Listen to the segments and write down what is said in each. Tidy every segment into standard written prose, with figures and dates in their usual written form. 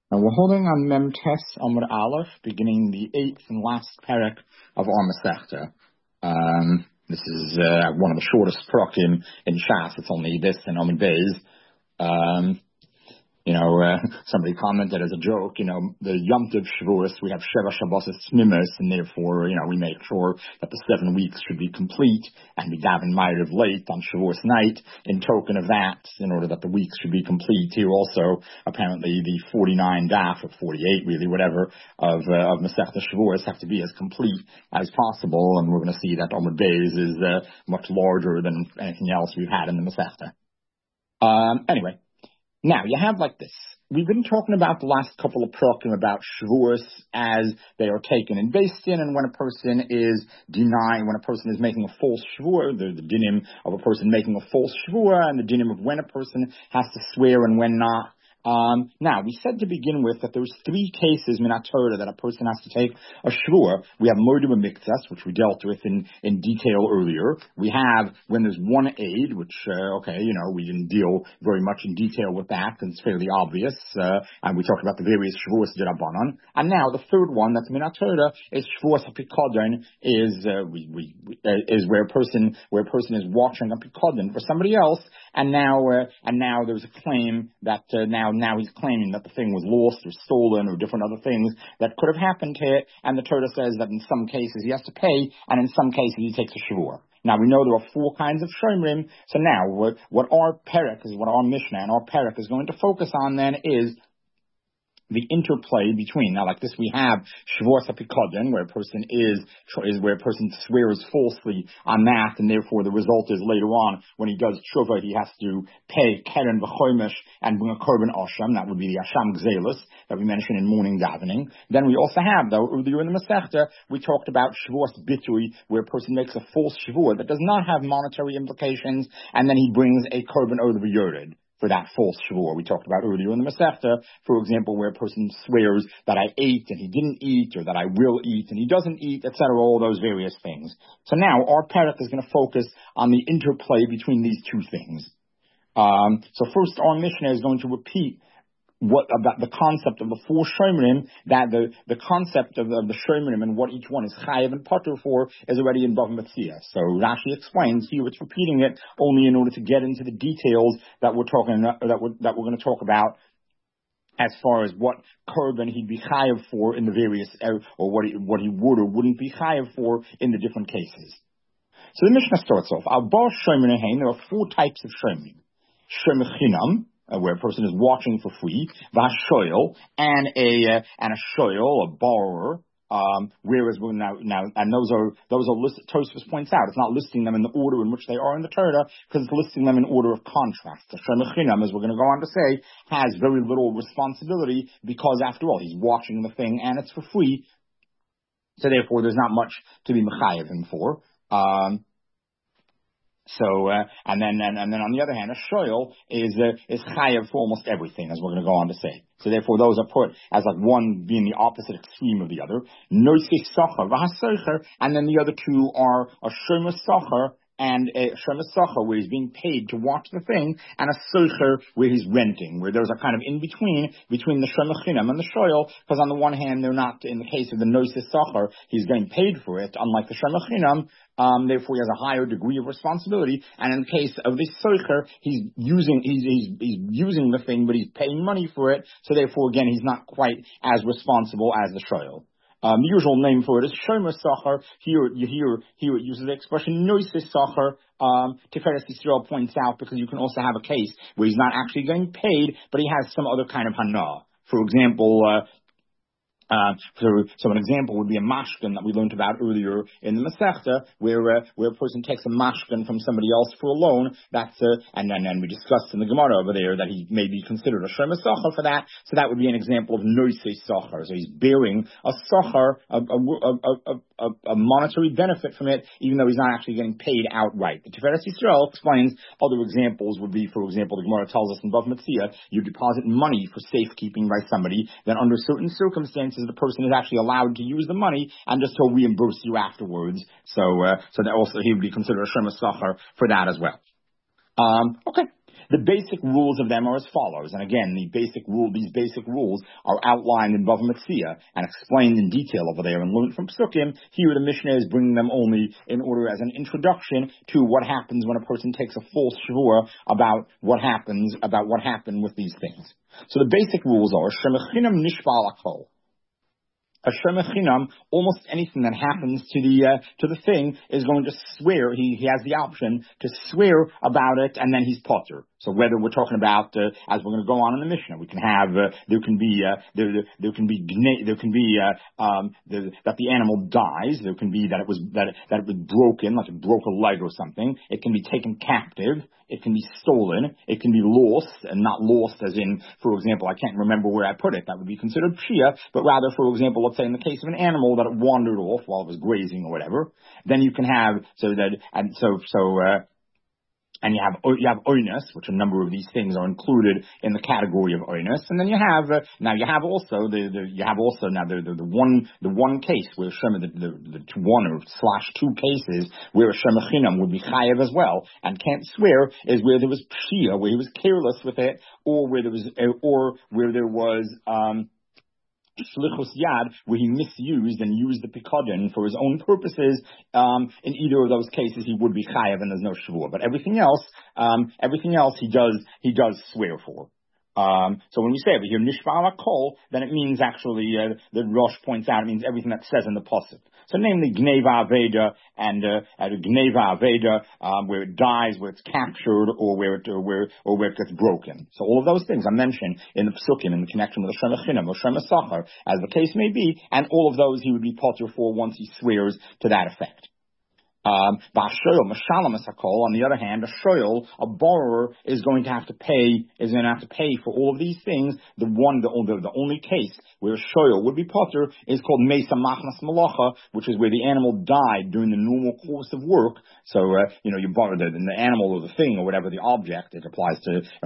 And we're holding on Mem Tes Amud Aleph, beginning the 8th and last parak of our Masechta. This is one of the shortest parakim in Shas. It's only this and Amud Beis. Somebody commented as a joke, the Yom Tov Shavuos, we have Sheva Shabbos Tznimus, and therefore, we make sure that the 7 weeks should be complete, and we daven Ma'ariv late on Shavuos night in token of that, in order that the weeks should be complete. Here also, apparently, the 49 daf, or 48 really, whatever, of Masechta Shavuos have to be as complete as possible, and we're going to see that Amud Beis is much larger than anything else we've had in the Masechta. Anyway. Now, you have like this. We've been talking about the last couple of parakim about Shavuos as they are taken in Beis Din, and when a person is denying, when a person is making a false Shavuah, the dinim of a person making a false Shavuah, and the dinim of when a person has to swear and when not. Now, we said to begin with that there's 3 cases in Torah that a person has to take a shvuah. We have Moed B'Miktzas, which we dealt with in detail earlier. We have when there's one aid, which, we didn't deal very much in detail with that, and it's fairly obvious, and we talked about the various shvuahs d'Rabbanan. And now, the third one that's in Torah is Shvuas HaPikadon, is where a person is watching a Pikadon for somebody else, and now there's a claim that, now he's claiming that the thing was lost or stolen or different other things that could have happened to it, and the Torah says that in some cases he has to pay, and in some cases he takes a shvuah. Now, we know there are 4 kinds of shomrim, so now what our Mishnah and our parak is going to focus on then is the interplay between. Now, like this, we have Shavuos HaPikadon, where a person where a person swears falsely on that, and therefore the result is later on, when he does tshuva, he has to pay keren v'chomish and bring a korban asham. That would be the asham gzelis that we mentioned in morning davening. Then we also have, though, earlier in the Masechta, we talked about Shavuos Bitui, where a person makes a false Shavuah that does not have monetary implications, and then he brings a korban over the yored for that false shvuah we talked about earlier in the Masechta, for example, where a person swears that I ate and he didn't eat, or that I will eat and he doesn't eat, etc., all those various things. So now our parak is going to focus on the interplay between these 2 things. So first, our Mishnah is going to repeat what about the concept of the 4 shomrim, that the concept of the shomrim and what each one is chayav and patur for is already in Bava Metzia. So Rashi explains here it's repeating it only in order to get into the details that we're going to talk about as far as what korban he'd be chayav for in the various, or what he would or wouldn't be chayav for in the different cases. So the Mishnah starts off, there are 4 types of shomrim. Shom chinam, where a person is watching for free, v'ashoyel, and a shoyel, a borrower, whereas and those are listed. Tosfos points out it's not listing them in the order in which they are in the Torah, because it's listing them in order of contrast. The Shom Chinam, as we're going to go on to say, has very little responsibility, because after all, he's watching the thing and it's for free, so therefore there's not much to be mechayev him for. And then on the other hand, a shoyel is chayav for almost everything, as we're going to go on to say. So therefore, those are put as like one being the opposite extreme of the other. Noisei sacher v'hasocher, and then the other 2 are a shomer sacher and a shomer sacher, where he's being paid to watch the thing, and a socher, where he's renting, where there's a kind of in between the shomer chinam and the shoyel, because on the one hand, they're not, in the case of the noisei sacher, he's getting paid for it, unlike the shomer chinam. Therefore, he has a higher degree of responsibility. And in the case of this socher, he's using the thing, but he's paying money for it. So therefore, again, he's not quite as responsible as the shoyel. The usual name for it is shomer sacher. Here it uses the expression noisei sacher. Tiferes Yisrael points out, because you can also have a case where he's not actually getting paid, but he has some other kind of hana. For example, so an example would be a mashkin that we learned about earlier in the Masechta, where a person takes a mashkin from somebody else for a loan. And we discussed in the Gemara over there that he may be considered a shomer sacher for that. So that would be an example of noisei sacher. So he's bearing a sacher, a monetary benefit from it, even though he's not actually getting paid outright. The Tiferes Yisrael explains other examples would be, for example, the Gemara tells us in Bava Metzia, you deposit money for safekeeping by somebody, then under certain circumstances the person is actually allowed to use the money, and just he'll reimburse you afterwards. So that also he would be considered a shomer sacher for that as well. Okay. The basic rules of them are as follows. And again, these basic rules are outlined in Bava Metzia and explained in detail over there and learned from Psukim. Here the Mishnah is bringing them only in order as an introduction to what happens when a person takes a false shvua about what happened with these things. So the basic rules are Shemechinam Nishba Alakol. A shemechinam, almost anything that happens to the thing is going to swear. He has the option to swear about it, and then he's potter. So whether we're talking about, as we're going to go on in the Mishnah, we can have there can be that the animal dies. There can be that it was broken, like it broke a leg or something. It can be taken captive. It can be stolen. It can be lost, and not lost as in, for example, I can't remember where I put it. That would be considered pshia. But rather, for example, let's say in the case of an animal that it wandered off while it was grazing or whatever, then you can have and you have oinus, which a number of these things are included in the category of oinus, and then you have the one case where the one or slash two cases where a shemachinam would be chayev as well and can't swear is where there was pshia, where he was careless with it, or where there was shlichus yad, where he misused and used the pikadon for his own purposes. In either of those cases, he would be chayav, and there's no shavua. But everything else he does swear for. So when we say over here nishba alakol, then it means actually the Rosh points out it means everything that says in the pasuk. So namely gneva aveda and gneva aveda, where it dies, where it's captured, or where it gets broken. So all of those things are mentioned in the psukim in the connection with the shemachinam or shemasachar, as the case may be, and all of those he would be potter for once he swears to that effect. On the other hand, a borrower is going to have to pay for all of these things. The only case where a shoyl would be potter is called mesa machnas malacha, which is where the animal died during the normal course of work. So you borrow the animal or the thing or whatever the object. It applies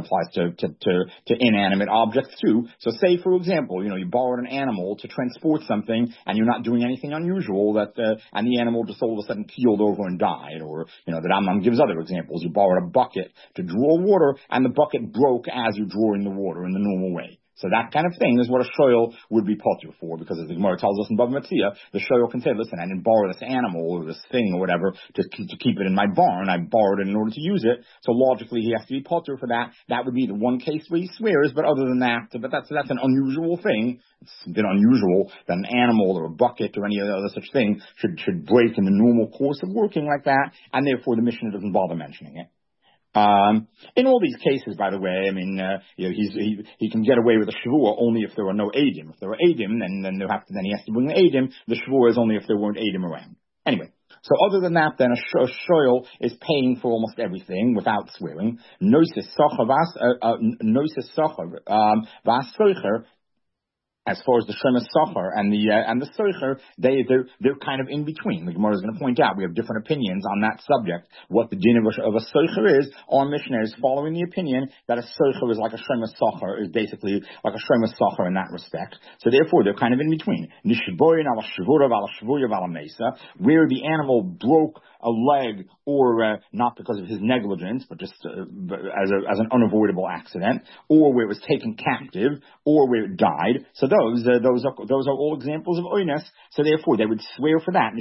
to inanimate objects too. So say for example, you borrowed an animal to transport something and you're not doing anything unusual and the animal just all of a sudden keeled over and died, or the Rambam gives other examples. You borrowed a bucket to draw water, and the bucket broke as you're drawing the water in the normal way. So that kind of thing is what a shoyl would be potter for, because as the Gemara tells us in Bava Metzia, the shoyl can say, listen, I didn't borrow this animal or this thing or whatever to keep it in my barn. I borrowed it in order to use it. So logically, he has to be potter for that. That would be the one case where he swears, but other than that, but that's an unusual thing. It's been unusual that an animal or a bucket or any other such thing should break in the normal course of working like that, and therefore the Mishnah doesn't bother mentioning it. In all these cases, by the way, I mean, he can get away with a shavua only if there are no edim. If there are edim, then he has to bring the edim. The shavua is only if there weren't edim around. Anyway, so other than that, then a shoyl is paying for almost everything without swearing. Noises socher vas socher. As far as the Shemes Sachar and the Soicher, they're kind of in between. The Gemara is going to point out we have different opinions on that subject. What the din of a Soicher is, our Mishnah is following the opinion that a Soicher is like a Shemes Sachar, is basically like a Shemes Sachar in that respect. So therefore, they're kind of in between. Nishiboyin ala shvurav ala shvuyav ala mesa, where the animal broke a leg, or not because of his negligence, but just as an unavoidable accident, or where it was taken captive, or where it died. So those are all examples of oinus. So therefore, they would swear for that.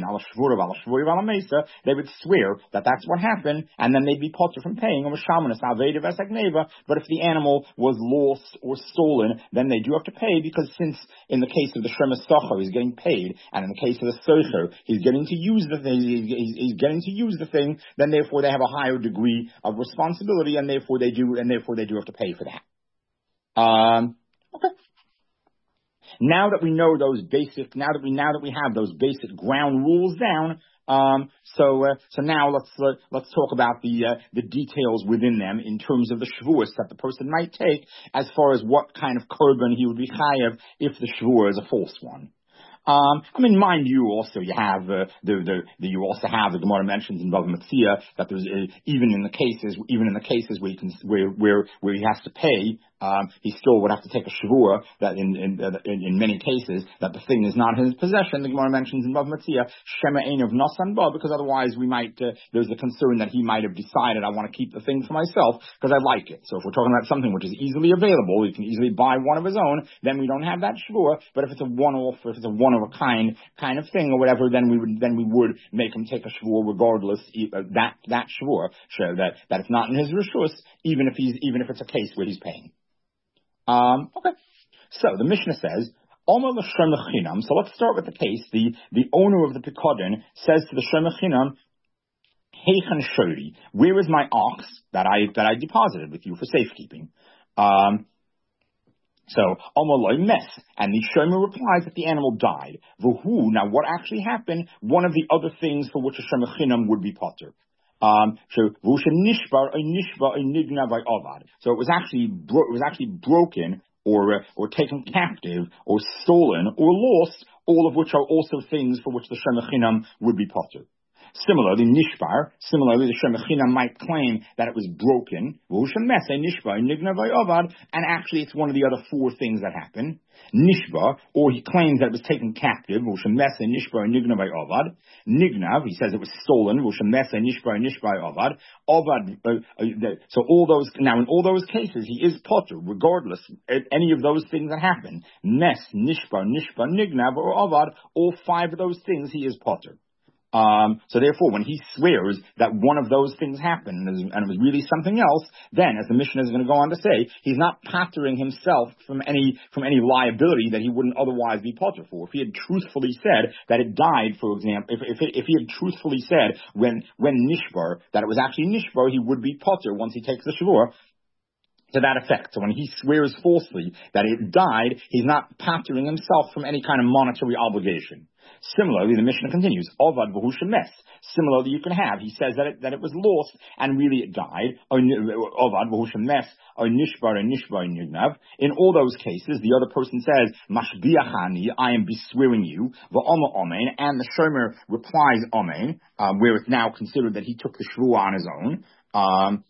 They would swear that that's what happened, and then they'd be potter from paying. But if the animal was lost or stolen, then they do have to pay, because since in the case of the Shemes Sachar, he's getting paid, and in the case of the Soicher, he's getting to use the thing. He's getting to use the thing. Then therefore, they have a higher degree of responsibility, and therefore they do have to pay for that. Okay. Now that we know those basic, now that we have those basic ground rules down, so now let's talk about the details within them in terms of the shvuas that the person might take, as far as what kind of korban he would be chayav if the shvua is a false one. Mind you, also you have the Gemara mentions in Bava Metzia that there's even in the cases where he has to pay, he still would have to take a shavua that in many cases that the thing is not in his possession. The Gemara mentions in Bava Metzia, Shema Ein of Nasan Ba, because otherwise we might, there's the concern that he might have decided, I want to keep the thing for myself because I like it. So if we're talking about something which is easily available, you can easily buy one of his own, then we don't have that shavua. But if it's a one-off, if it's a one-of-a-kind of thing or whatever, then we would make him take a shavua regardless, that shavua, show that it's not in his rishus, even if it's a case where he's paying. Okay. So the Mishnah says, so let's start with the case. The owner of the Pikadon says to the Shemachinam, Heichan Shori, where is my ox that I deposited with you for safekeeping? So Amaloi Mess, and the Shomer replies that the animal died. Vuhu, now what actually happened? One of the other things for which a Shemachinam would be potter. So it was actually broken or taken captive or stolen or lost, all of which are also things for which the Shemachinam would be potter. Similarly, the Shemachinam might claim that it was broken, and actually it's one of the other four things that happen. Nishba, or he claims that it was taken captive, Nignav, he says it was stolen, so all those, now in all those cases, he is potter, regardless, any of those things that happen. Mes, Nishba, Nignav, or Avad, all five of those things he is potter. So therefore, when he swears that one of those things happened and it was really something else, then, as the Mishnah is going to go on to say, he's not pottering himself from any liability that he wouldn't otherwise be potter for. If he had truthfully said that it died, for example, if he had truthfully said when Nishbar that it was actually Nishbar, he would be potter once he takes the shavur. To that effect. So when he swears falsely that it died, he's not pottering himself from any kind of monetary obligation. Similarly, the Mishnah continues, Ovad v'hu mes. Similarly, you can have, he says that it was lost and really it died. Ovad v'hu mes, or nishbar and nishbar nignav. In all those cases, the other person says, Mashbiachani, I am beswearing you, v'oma omein, and the shomer replies omein, where it's now considered that he took the shvuah on his own.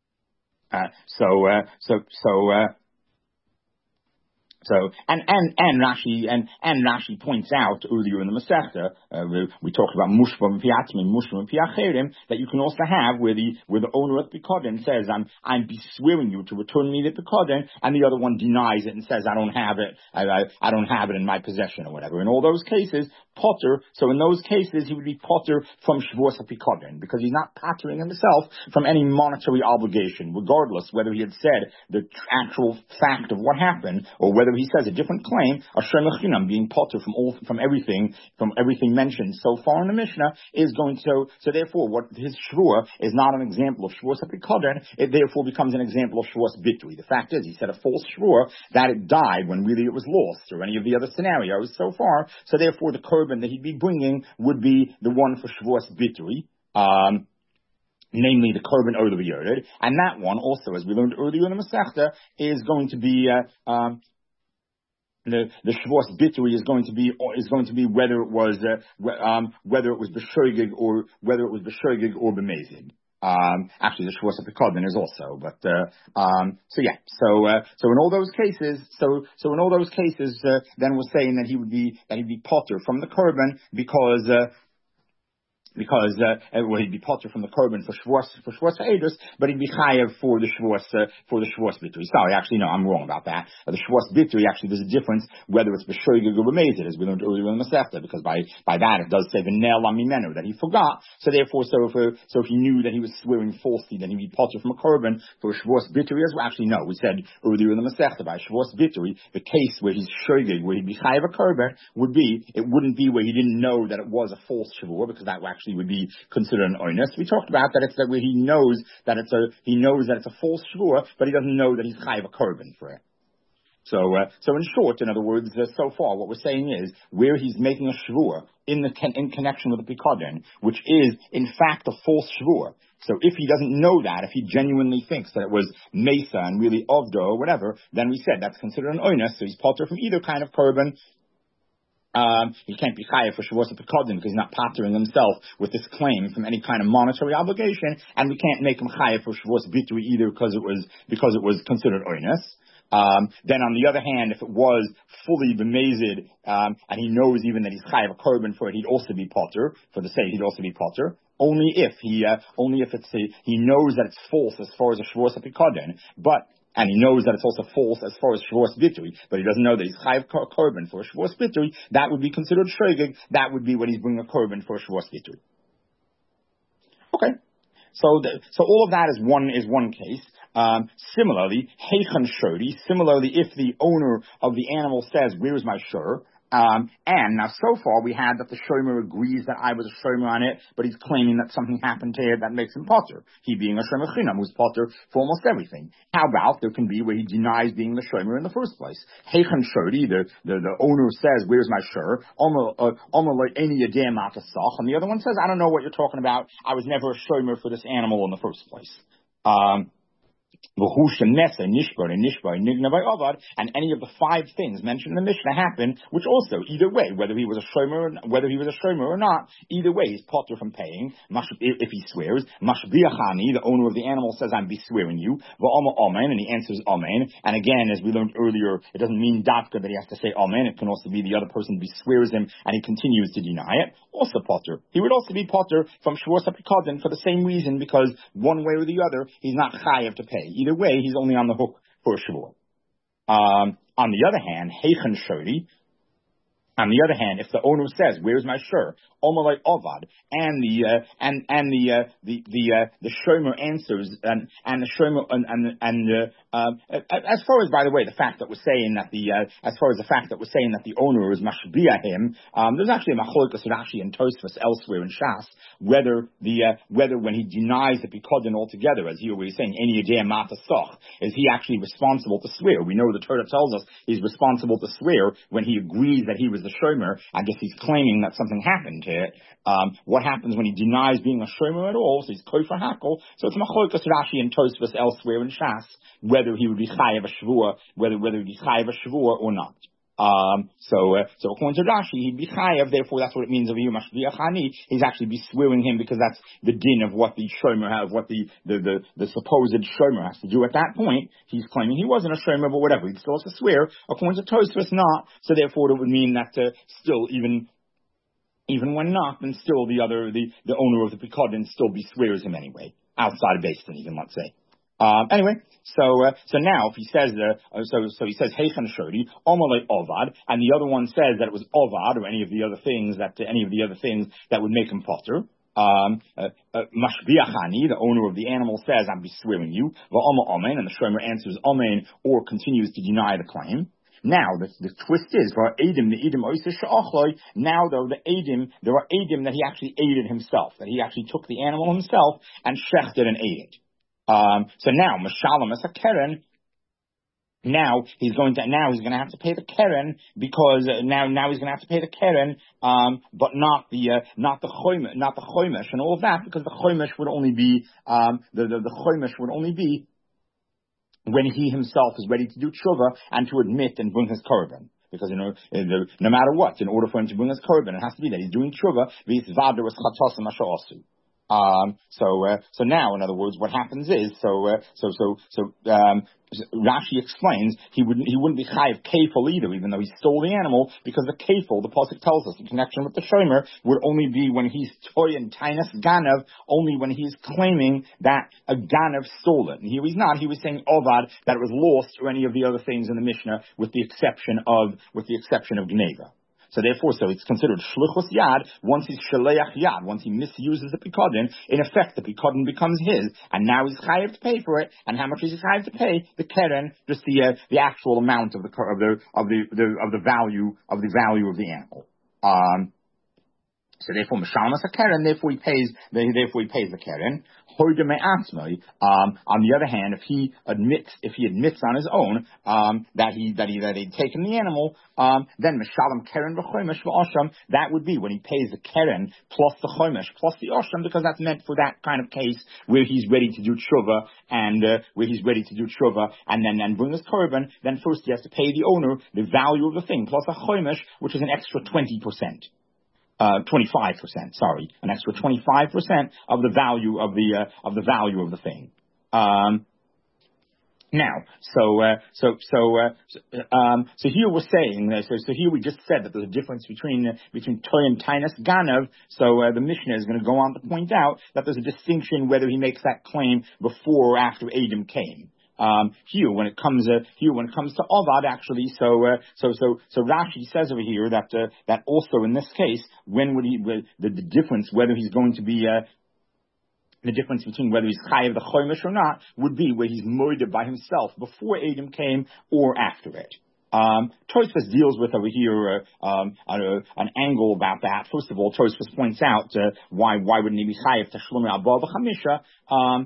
And Rashi points out earlier in the Masechta, we talked about mushba piatmin, mushba piacherim, that you can also have where the owner of the Pikadon says, I'm beswearing you to return me the Pikadon, and the other one denies it and says, I don't have it, I don't have it in my possession or whatever. In all those cases, potter, so in those cases he would be potter from Shavuos HaPikadon, because he's not pottering himself from any monetary obligation, regardless whether he had said the actual fact of what happened, or whether he says a different claim. Asher Mechinam, being potter from everything mentioned so far in the Mishnah, is going to, so therefore what his Shavuot is not an example of Shavuos HaPikadon, it therefore becomes an example of Shavuos Bitui. The fact is, he said a false Shavuot that it died when really it was lost, or any of the other scenarios so far, so therefore the korban that he'd be bringing would be the one for Shavuos Bitui, namely the korban Olah V'Yored, and that one also, as we learned earlier in the Masechta, is going to be the Shavuos Bitui is going to be whether it was b'shoigig or b'mezid. Actually, the Shavuos HaPikadon is also, but so in all those cases, then we're saying that he'd be potter from the korban because he'd be potter from the korban for Shavuos HaEdus, but he'd be chayav for the Shavuos Bitui. Sorry, actually, no, I'm wrong about that. The Shavuos Bitui, actually, there's a difference whether it's b'shoigig or b'mezid, as we learned earlier in the Masechta, because by that it does say the nel amimenu, that he forgot. So therefore, if he knew that he was swearing falsely, then he'd be potter from a korban for Shavuos Bitui as well. Actually, no, we said earlier in the Masechta by Shavuos Bitui, the case where he's shoigig, where he'd be chayav a korban, it wouldn't be where he didn't know that it was a false Shavuot, because that actually would be considered an oinus. We talked about that it's that where he knows that it's a false shvua, but he doesn't know that he's chayav a korban for it. So in short, in other words, so far what we're saying is where he's making a shvua in connection with the Pikadon, which is in fact a false shvua. So if he doesn't know that, if he genuinely thinks that it was mesa and really ovdo or whatever, then we said that's considered an oinus. So he's potter from either kind of korban. He can't be chayav for Shavuos HaPikadon because he's not pottering himself with this claim from any kind of monetary obligation, and we can't make him chayav for Shavuos Bitui either because it was considered oinus. Then on the other hand, if it was fully bemazed, and he knows even that he's chayav a korban for it, he'd also be potter. For the sake, he'd also be potter. Only if he knows that it's false as far as a shvuas apikadon, and he knows that it's also false as far as shvuas bitui, but he doesn't know that he's chayav korban for a shvuas bitui. That would be considered shogeg. That would be when he's bringing a korban for a shvuas bitui. Okay. So all of that is one case. Similarly, heichan shodi. Similarly, if the owner of the animal says, "Where's my shur?" And now so far we had that the shomer agrees that I was a shomer on it, but he's claiming that something happened to it that makes him potter. He being a shomer chinam, who's potter for almost everything. How about there can be where he denies being the shomer in the first place? Heichan shodi, the owner says, "Where's my shur?" And the other one says, "I don't know what you're talking about. I was never a shomer for this animal in the first place." And any of the five things mentioned in the Mishnah happen, which also, either way, whether he was a shomer or not, either way, he's potter from paying. If he swears, Mashbiachani, the owner of the animal, says, "I'm be swearing you," and he answers amen. And again, as we learned earlier, it doesn't mean dafka that he has to say amen. It can also be the other person swears him and he continues to deny it. Also potter. He would also be potter from shvuas apikadon for the same reason, because one way or the other, he's not chayav to pay. Either way, he's only on the hook for a shavua. On the other hand, heichan shodi. On the other hand, if the owner says, "Where's my shur?" Omalei ovad, and the shomer answers, and the shomer as far as, by the way, the fact that we're saying that the owner is mashbiah him, there's actually a machlokas Rashi and Tosfos elsewhere in Shas whether when he denies the pikadon altogether, as he was saying, any idea matasoch, is he actually responsible to swear? We know the Torah tells us he's responsible to swear when he agrees that he was the shomer, and if he's claiming that something happened to it. What happens when he denies being a shomer at all? So he's kofer hakel. So it's machlokas Rashi and Tosfos elsewhere in Shas whether he would be chayav a shvua, whether he'd be chayav a shvua or not. So according to Rashi, he'd be chayav. Therefore, that's what it means of you mashbiachani. He's actually be swearing him, because that's the din of what the shomer has, what the supposed shomer has to do at that point. He's claiming he wasn't a shomer, but whatever, he'd still have to swear. According to Tosfos, not. So therefore, it would mean that still even when not, then still the owner of the pikadon still be swears him anyway, outside of Beis Din even, let's say. Anyway, so now if he says so he says heichan shodi omalei ovad, and the other one says that it was ovad or any of the other things that would make him potter. Mashbiachani, the owner of the animal, says, "I'm be swearing you." Va'oma amen, and the shomer answers amen or continues to deny the claim. Now, the twist is, now though, there are Eidim that he actually ate it himself, that he actually took the animal himself and shechted and ate it. So now, Mashalom as a Keren, now he's going to have to pay the Keren, because now he's going to have to pay the Keren, but not the Chomesh and all of that, because the Chomesh would only be, the Chomesh would only be when he himself is ready to do tshuva and to admit and bring his korban. Because, no matter what, in order for him to bring his korban, it has to be that he's doing tshuva, so now, in other words, what happens is, Rashi explains he wouldn't be chayiv kefil either, even though he stole the animal, because the kefil, the pasuk tells us, in connection with the shomer, would only be when he's toy and tainus ganav, only when he's claiming that a ganav stole it. And here he's not. He was saying ovad, that it was lost, or any of the other things in the Mishnah, with the exception of gneva. So therefore, it's considered shluchus yad. Once he's shaleach yad, once he misuses the pikadon, in effect the pikadon becomes his, and now he's chayav to pay for it. And how much is he chayav to pay? The keren, just the actual amount of the value of the animal. So therefore, Mashalmas a Keren, therefore he pays the Keren. On the other hand, if he admits on his own that he'd taken the animal, then Mashalem Keren v'chomesh v'osham, that would be when he pays the Keren plus the chomesh plus the osham, because that's meant for that kind of case where he's ready to do tshuva and then bring his korban. Then first he has to pay the owner the value of the thing plus a chomesh, which is an extra 20%. 25%, an extra 25% of the value of the thing. Now, so here we're saying, so here we just said that there's a difference between Toy and Tainus Ganav. So the Mishnah is going to go on to point out that there's a distinction whether he makes that claim before or after Edom came. Here, when it comes to Avad, actually, so Rashi says over here that also in this case, when would the difference whether he's going to be the difference between whether he's chayav the chomish or not would be where he's moided by himself before Edom came or after it. Tosfos deals with over here an angle about that. First of all, Tosfos points out why wouldn't he be chayav tashlum abba v'chamisha?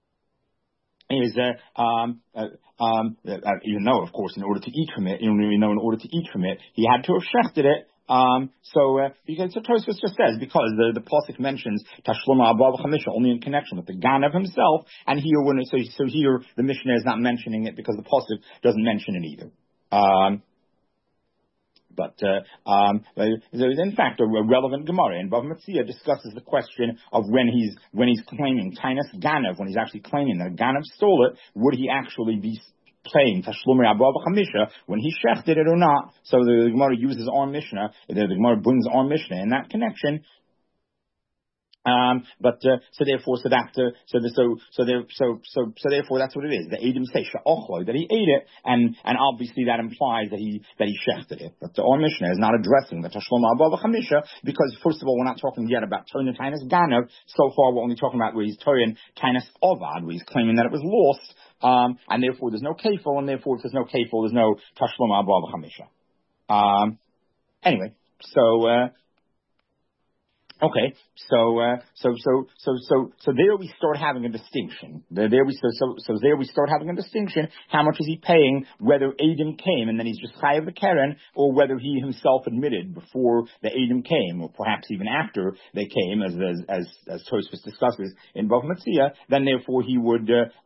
Even though, of course, in order to eat from it, he had to have shechted it. Because Tosfos just says, because the pasuk mentions Tashluma Abba Chamisha only in connection with the Ganav himself, and here so here the Mishnah is not mentioning it because the pasuk doesn't mention it either. There is in fact a relevant Gemara, and Bava Metzia discusses the question of when he's claiming Tainus Ganav, when he's actually claiming that Ganav stole it, would he actually be playing Tashlumei Abba Chamisha when he shechted it or not? So the Gemara uses our Mishnah, the Gemara brings our Mishnah in that connection. Therefore that's what it is. The Edom say she'ochloi, that he ate it, and obviously that implies that he shechted it. But the our Mishnah is not addressing the Tashlum Abba Chamisha, because first of all we're not talking yet about Toyin Tainus Ganav. So far we're only talking about where he's Toyin Tainus Ovad, where he's claiming that it was lost, and therefore there's no kefil, and therefore if there's no kefil, there's no Tashlum Abba Chamisha. Anyway, okay, so there we start having a distinction. There we start having a distinction. How much is he paying? Whether Edom came and then he's just chayav the keren, or whether he himself admitted before the Edom came, or perhaps even after they came, as Tosfos discusses in Bava Metzia. Then therefore he would.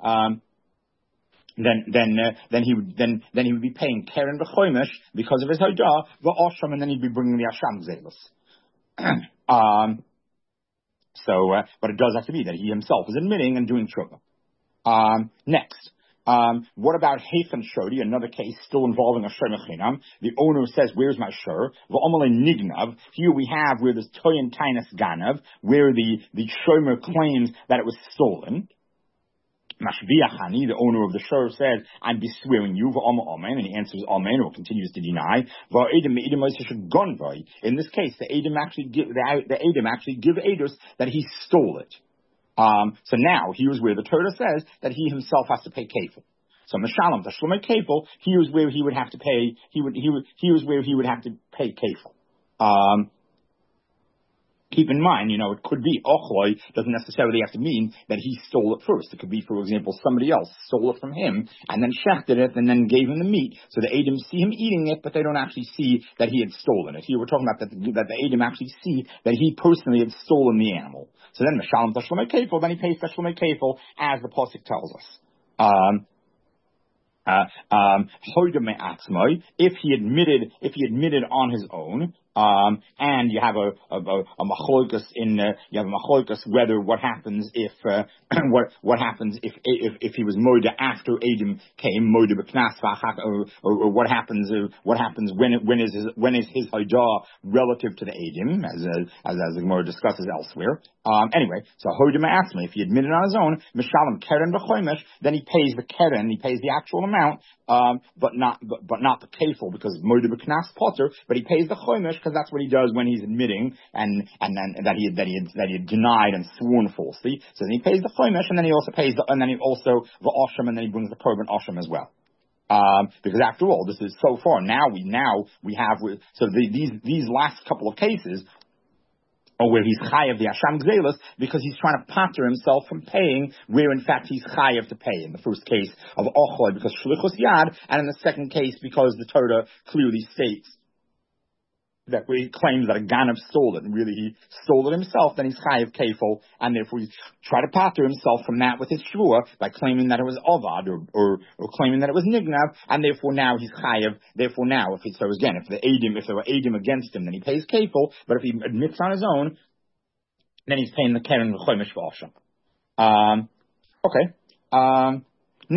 Then he would be paying keren b'choimish because of his hodah v'osham, and then he'd be bringing the asham gzelos. But it does have to be that he himself is admitting and doing tshuva. Next, what about Heifen Shodi, another case still involving a shor mechinam? The owner says, "Where's my shor?" V'omale nignav. Here we have where there's toyin tainus ganav, where the shomer claims that it was stolen. Mashbiachani, the owner of the shor, says, "I'm beswearing you," and he answers amen, or continues to deny. In this case, the Edom actually give Eidos that he stole it. So now here's where the Torah says that he himself has to pay kefil. So Meshalem Tashlumei kefil, here's where he would have to pay. Here's where he would have to pay kefil. Keep in mind, it could be ochloi doesn't necessarily have to mean that he stole it first. It could be, for example, somebody else stole it from him and then shechted it and then gave him the meat. So the Edom see him eating it, but they don't actually see that he had stolen it. Here we're talking about that the Edom actually see that he personally had stolen the animal. So then Meshalem Tashlumei kefil, then he pays Tashlumei kefil, as the pasuk tells us. If he admitted on his own, and you have a machlokas whether what happens if what happens if he was moida after Edom came, moida b'knas or what happens when is his hodah relative to the Edom, as the Gemara discusses elsewhere. Anyway, so hoida ma'atzma, if he admitted on his own, mishalem keren b'choimish, then he pays the keren, he pays the actual amount, but not the kefil, because moida b'knas potter, but he pays the choimish, because that's what he does when he's admitting and that he had denied and sworn falsely. So then he pays the choimish, and then he also pays the osham, and then he brings the korban osham as well. Because after all, this is so far now we have these last couple of cases, or where he's chayav the asham gzelos, because he's trying to pater himself from paying where in fact he's chayav to pay. In the first case of ochloi, because shlichus yad, and in the second case because the Torah clearly states that where he claims that a ganav stole it, and really he stole it himself, then he's chayav kefil, and therefore he's trying to pater himself from that with his shvua by claiming that it was ovad, or claiming that it was nignav, and therefore now he's chayav. Therefore now, if there were Edom against him, then he pays kefil, but if he admits on his own, then he's paying the keren v'choimish v'osham. Okay. Now,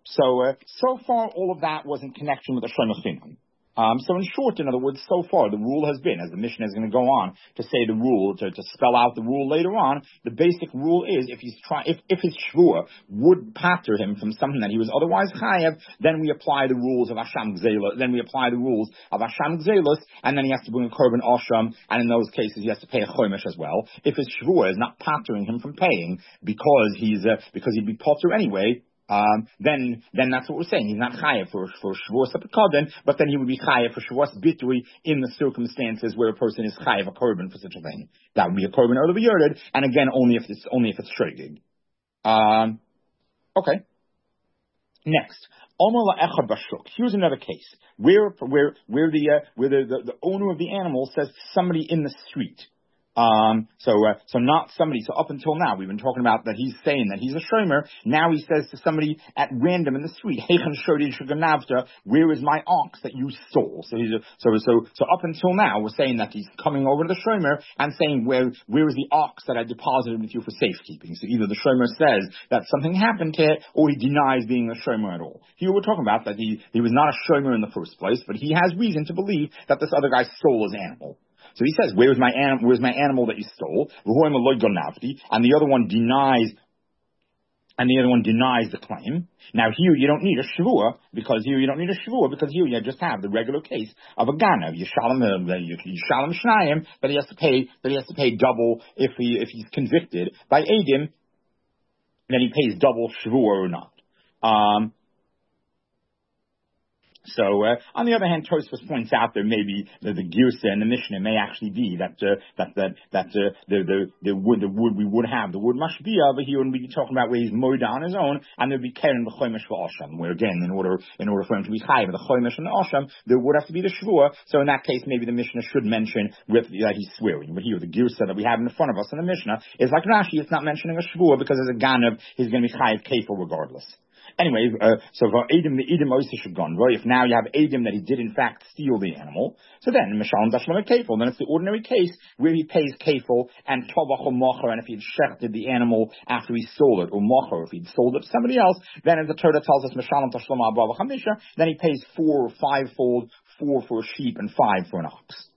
So far, all of that was in connection with the Shomer Chinam. So in short, in other words, so far the rule has been, as the Mishnah is going to go on to say the rule, to spell out the rule later on, the basic rule is if his shvua would pater him from something that he was otherwise chayav, then we apply the rules of Asham Gzelos, and then he has to bring a korban Asham, and in those cases he has to pay a chomesh as well. If his shvua is not patering him from paying because he'd be pater anyway, then that's what we're saying. He's not chayav for shvuas apikadon, but then he would be chayav for shvuas bitui in the circumstances where a person is chayav a korban for such a thing. That would be a korban or the yorded, and again only if it's shregig. Okay. Next, here's another case where the owner of the animal says to somebody in the street. So not somebody. So up until now, we've been talking about that he's saying that he's a shomer. Now he says to somebody at random in the street, where is my ox that you stole? So up until now, we're saying that he's coming over to the shomer and saying, where is the ox that I deposited with you for safekeeping? So either the shomer says that something happened to it, or he denies being a shomer at all. Here we're talking about that he was not a shomer in the first place, but he has reason to believe that this other guy stole his animal. So he says, where's my animal that you stole? And the other one denies the claim. Now here you don't need a shvua, because here you just have the regular case of a ganav. Yishalem shnayim, but he has to pay double if he's convicted by edim, then he pays double shvua or not. So, on the other hand, Tosfos points out there maybe that the Girsa and the Mishnah may actually be that the wood mashbiya over here, and we'd be talking about where he's moed on his own, and there'd be keren b'chomesh v'osham, where again, in order for him to be chayiv the chomesh and the osham, there would have to be the shvua. So in that case, maybe the Mishnah should mention that he's swearing. But here, the Girsa that we have in front of us in the Mishnah is like Rashi. It's not mentioning a shvua because as a ganav, he's going to be chayiv kefir regardless. Anyway, so for Edim, the Edim Oiseh should gone, right? If now you have Edim that he did in fact steal the animal, so then Mishalem Dashlam Kefil, then it's the ordinary case where he pays Kefil and Tovach or Mocher, and if he had shechted the animal after he stole it, or Mocher, if he'd sold it to somebody else, then as the Torah tells us Mishalem Dashlam Abba Chamisha, then he pays 4 or 5-fold, 4 for a sheep and 5 for an ox.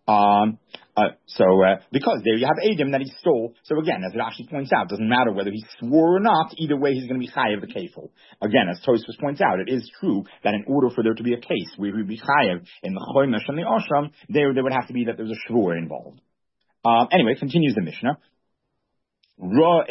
Because there you have Edim that he stole. So again, as Rashi points out, doesn't matter whether he swore or not, either way he's going to be chayav the kefil. Again, as Tosfos points out, it is true that in order for there to be a case where he would be chayav in the chomesh and the ashram, there would have to be that there's a shvur involved. Anyway, continues the Mishnah. What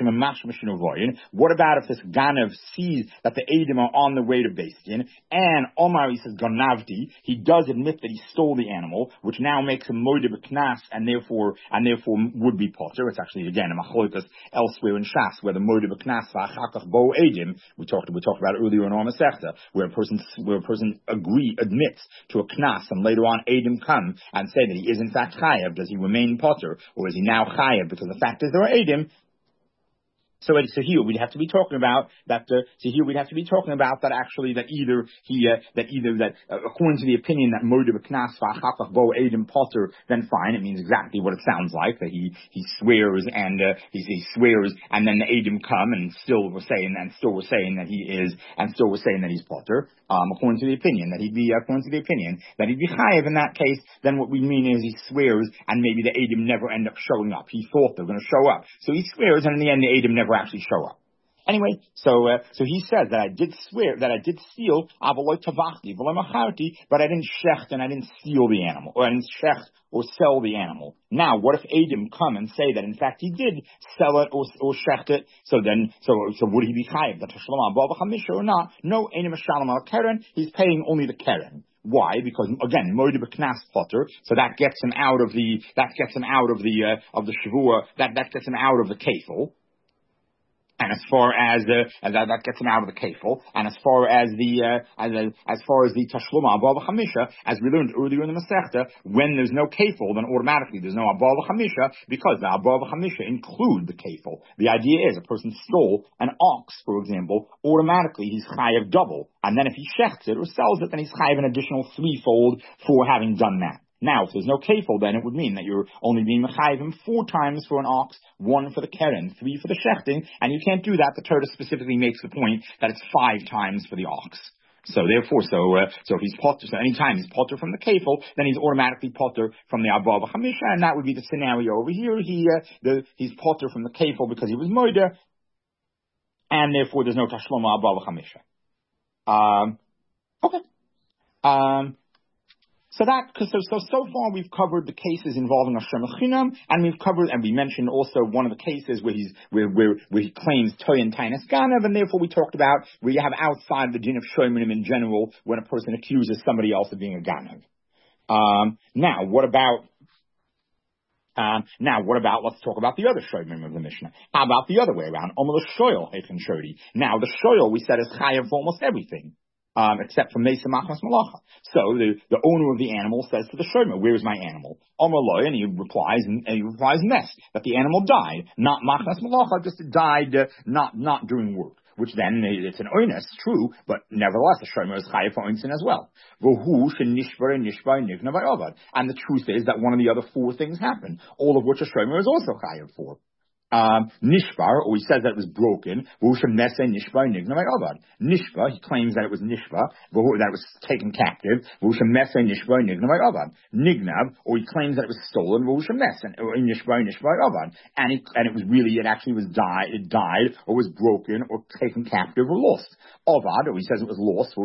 about if this Ganav sees that the Edim are on the way to Beis Din, and Omar, he says, Ganavti, he does admit that he stole the animal, which now makes him moed b'knas, and therefore would be potter. It's actually, again, a machlokas elsewhere in Shas, where the moed b'knas v'achakach bo Edim, we talked about earlier in our Masechta, where a person admits to a knas, and later on Edim come and say that he is in fact chayav. Does he remain potter, or is he now chayav? Because the fact is there are Edim. So here we'd have to be talking about that. Actually, that either according to the opinion that moed b'knas v'achakach bo edim potter, then fine, it means exactly what it sounds like, that he swears and he swears, and then the edim come and still we're saying that he's potter. According to the opinion that he'd be chayav in that case, then what we mean is he swears, and maybe the edim never end up showing up. He thought they're going to show up, so he swears, and in the end the edim never actually show up. Anyway, so he says that I did steal, but I didn't shecht and I didn't steal the animal, or I didn't shecht or sell the animal. Now, what if Edim come and say that in fact he did sell it or shecht it? So would he be chayiv that or not? No, Edim Shalom al Keren. He's paying only the Keren. Why? Because again, moed b'knas potter, so that gets him out of the shavua, that gets him out of the kefil. And as far as that gets him out of the kefil, and as far as the tashluma abal v'chamisha, as we learned earlier in the Masechta, when there's no kefil, then automatically there's no abal v'chamisha, because the abal v'chamisha include the kefil. The idea is a person stole an ox, for example, automatically he's chayav double, and then if he shechts it or sells it, then he's chayav an additional threefold for having done that. Now, if there's no kefil, then it would mean that you're only being mechayiv him 4 times for an ox, 1 for the keren, 3 for the shechting, and you can't do that. The Torah specifically makes the point that it's 5 times for the ox. So therefore, so if he's potter, so anytime he's potter from the kefil, then he's automatically potter from the abba v'chamisha, and that would be the scenario over here. He's potter from the kefil because he was moida, and therefore there's no tashloma abba v'chamisha. Okay. So far we've covered the cases involving Asher Mechinam, and we mentioned also one of the cases where he claims Toy and Tainus Ganav, and therefore we talked about where you have outside the din of Shominim in general when a person accuses somebody else of being a Ganav. Now what about, let's talk about the other Shominim of the Mishnah. How about the other way around? Omer Shoyel Heichen Shodi. Now the Shoyel we said is Chayav for almost everything. Except for Mesa Machmas Malacha. So the owner of the animal says to the shomer, "Where is my animal?" Amar Lo, and he replies Nes, that the animal died, not Machmas Malacha, just died, not doing work. Which then it's an oines, true, but nevertheless the shomer is chayav for oinsin as well. And the truth is that one of the other 4 things happened, all of which a shomer is also chayav for. Nishbar, or he says that it was broken. Nishbar, he claims that it was Nishbar, that it was taken captive. Nignav, or he claims that it was stolen. And it was really, it actually was it died, or was broken, or taken captive, or lost. Ovad, or he says it was lost.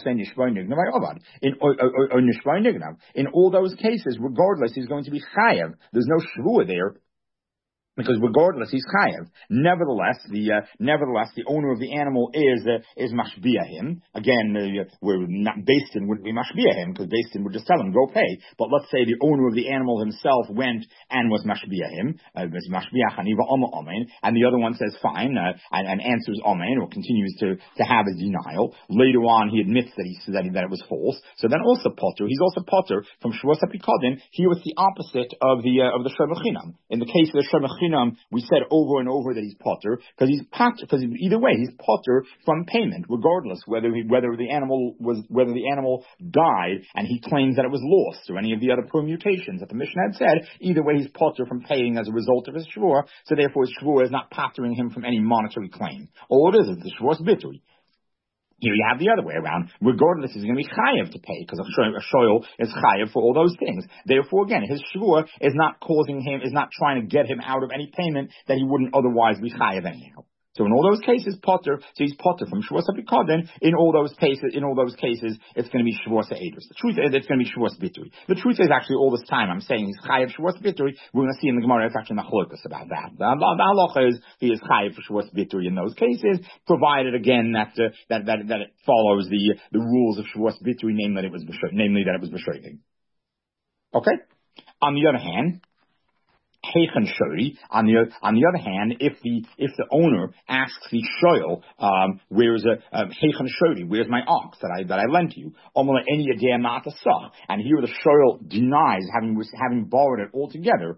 In all those cases, regardless, he's going to be chayav. There's no shvua there. Because regardless, he's chayav. Nevertheless, the owner of the animal is mashbiah him. Again, Beis Din wouldn't be mashbiah him because Beis Din would just tell him go pay. But let's say the owner of the animal himself went and was mashbiah him, was mashbiah chaniva amen, and the other one says fine and answers amen or continues to have his denial. Later on, he admits that it was false. So then also potter. He's also potter from shvus hapikodin. Here it's the opposite of the shemachinam. In the case of the shemachinam, we said over and over that he's potter because either way he's potter from payment, regardless whether the animal died and he claims that it was lost or any of the other permutations that the Mishnah had said. Either way, he's potter from paying as a result of his shvur. So therefore, his shvur is not pottering him from any monetary claim. All it is the shvur's bitui. Here you have the other way around. Regardless, he's going to be chayav to pay because a shoyl is chayav for all those things. Therefore, again, his shvur is not trying to get him out of any payment that he wouldn't otherwise be chayav anyhow. So in all those cases, potter. So he's potter from shvus hapikodin. In all those cases, it's going to be shvus ha'edus. The truth is, it's going to be shvus bitui. The truth is, actually, all this time I'm saying he's chayav shvus bitui. We're going to see in the Gemara it's actually machlokas about that. The halacha is he is chayav for shvus bitui in those cases, provided again that it follows the rules of shvus bitui, namely that it was b'shoiging. Okay. On the other hand, Heichen Shodi. On the other hand, if the owner asks the shoyl, where's Heichen Shodi? Where's my ox that I lent you? And here the shoyl denies having borrowed it altogether.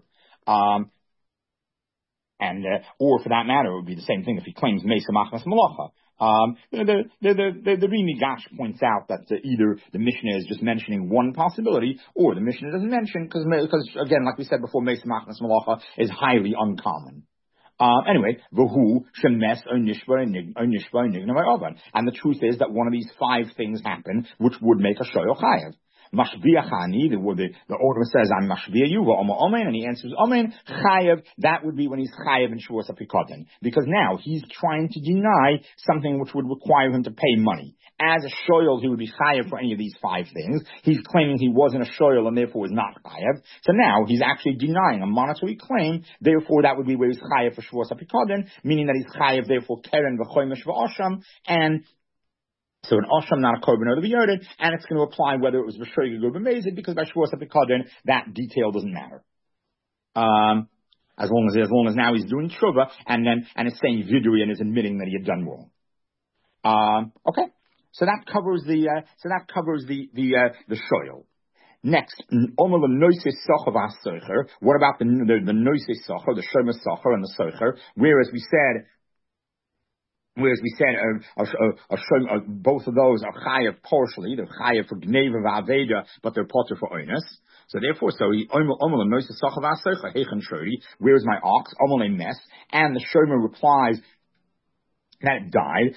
Or for that matter, it would be the same thing if he claims Mesa Machmas Malacha. The Rimi Gash points out that either the Mishnah is just mentioning one possibility, or the Mishnah doesn't mention because again, like we said before, Mesa Machnas Malacha is highly uncommon. Anyway, Vahu Shemes Onishba and the truth is that one of these 5 things happen, which would make a shoyl chayav. Mashbiachani, the order says, I'm mashbiah you, and he answers, amen, chayav, that would be when he's chayav in shvus hapikodin. Because now he's trying to deny something which would require him to pay money. As a shoyl, he would be chayav for any of these 5 things. He's claiming he wasn't a shoyl and therefore was not chayav. So now he's actually denying a monetary claim, therefore that would be where he's chayav for shvus hapikodin, meaning that he's chayav therefore keren v'choymesh v'osham, and so an Osham, not a Korban or the V'yodin, and it's going to apply whether it was V'shoigig or B'mezid, because by Shvus HaPikadon, that detail doesn't matter. As long as now he's doing Tshuva, and it's saying Vidui and is admitting that he had done wrong. Okay. So that covers the shoyl. Next, what about the noisei socher, the shomer socher and the socher? Whereas we said, both of those are chayav partially. They're chayav for gneva v'aveda, but they're potter for oinus. So therefore, where is my ox? And the shomer replies that it died,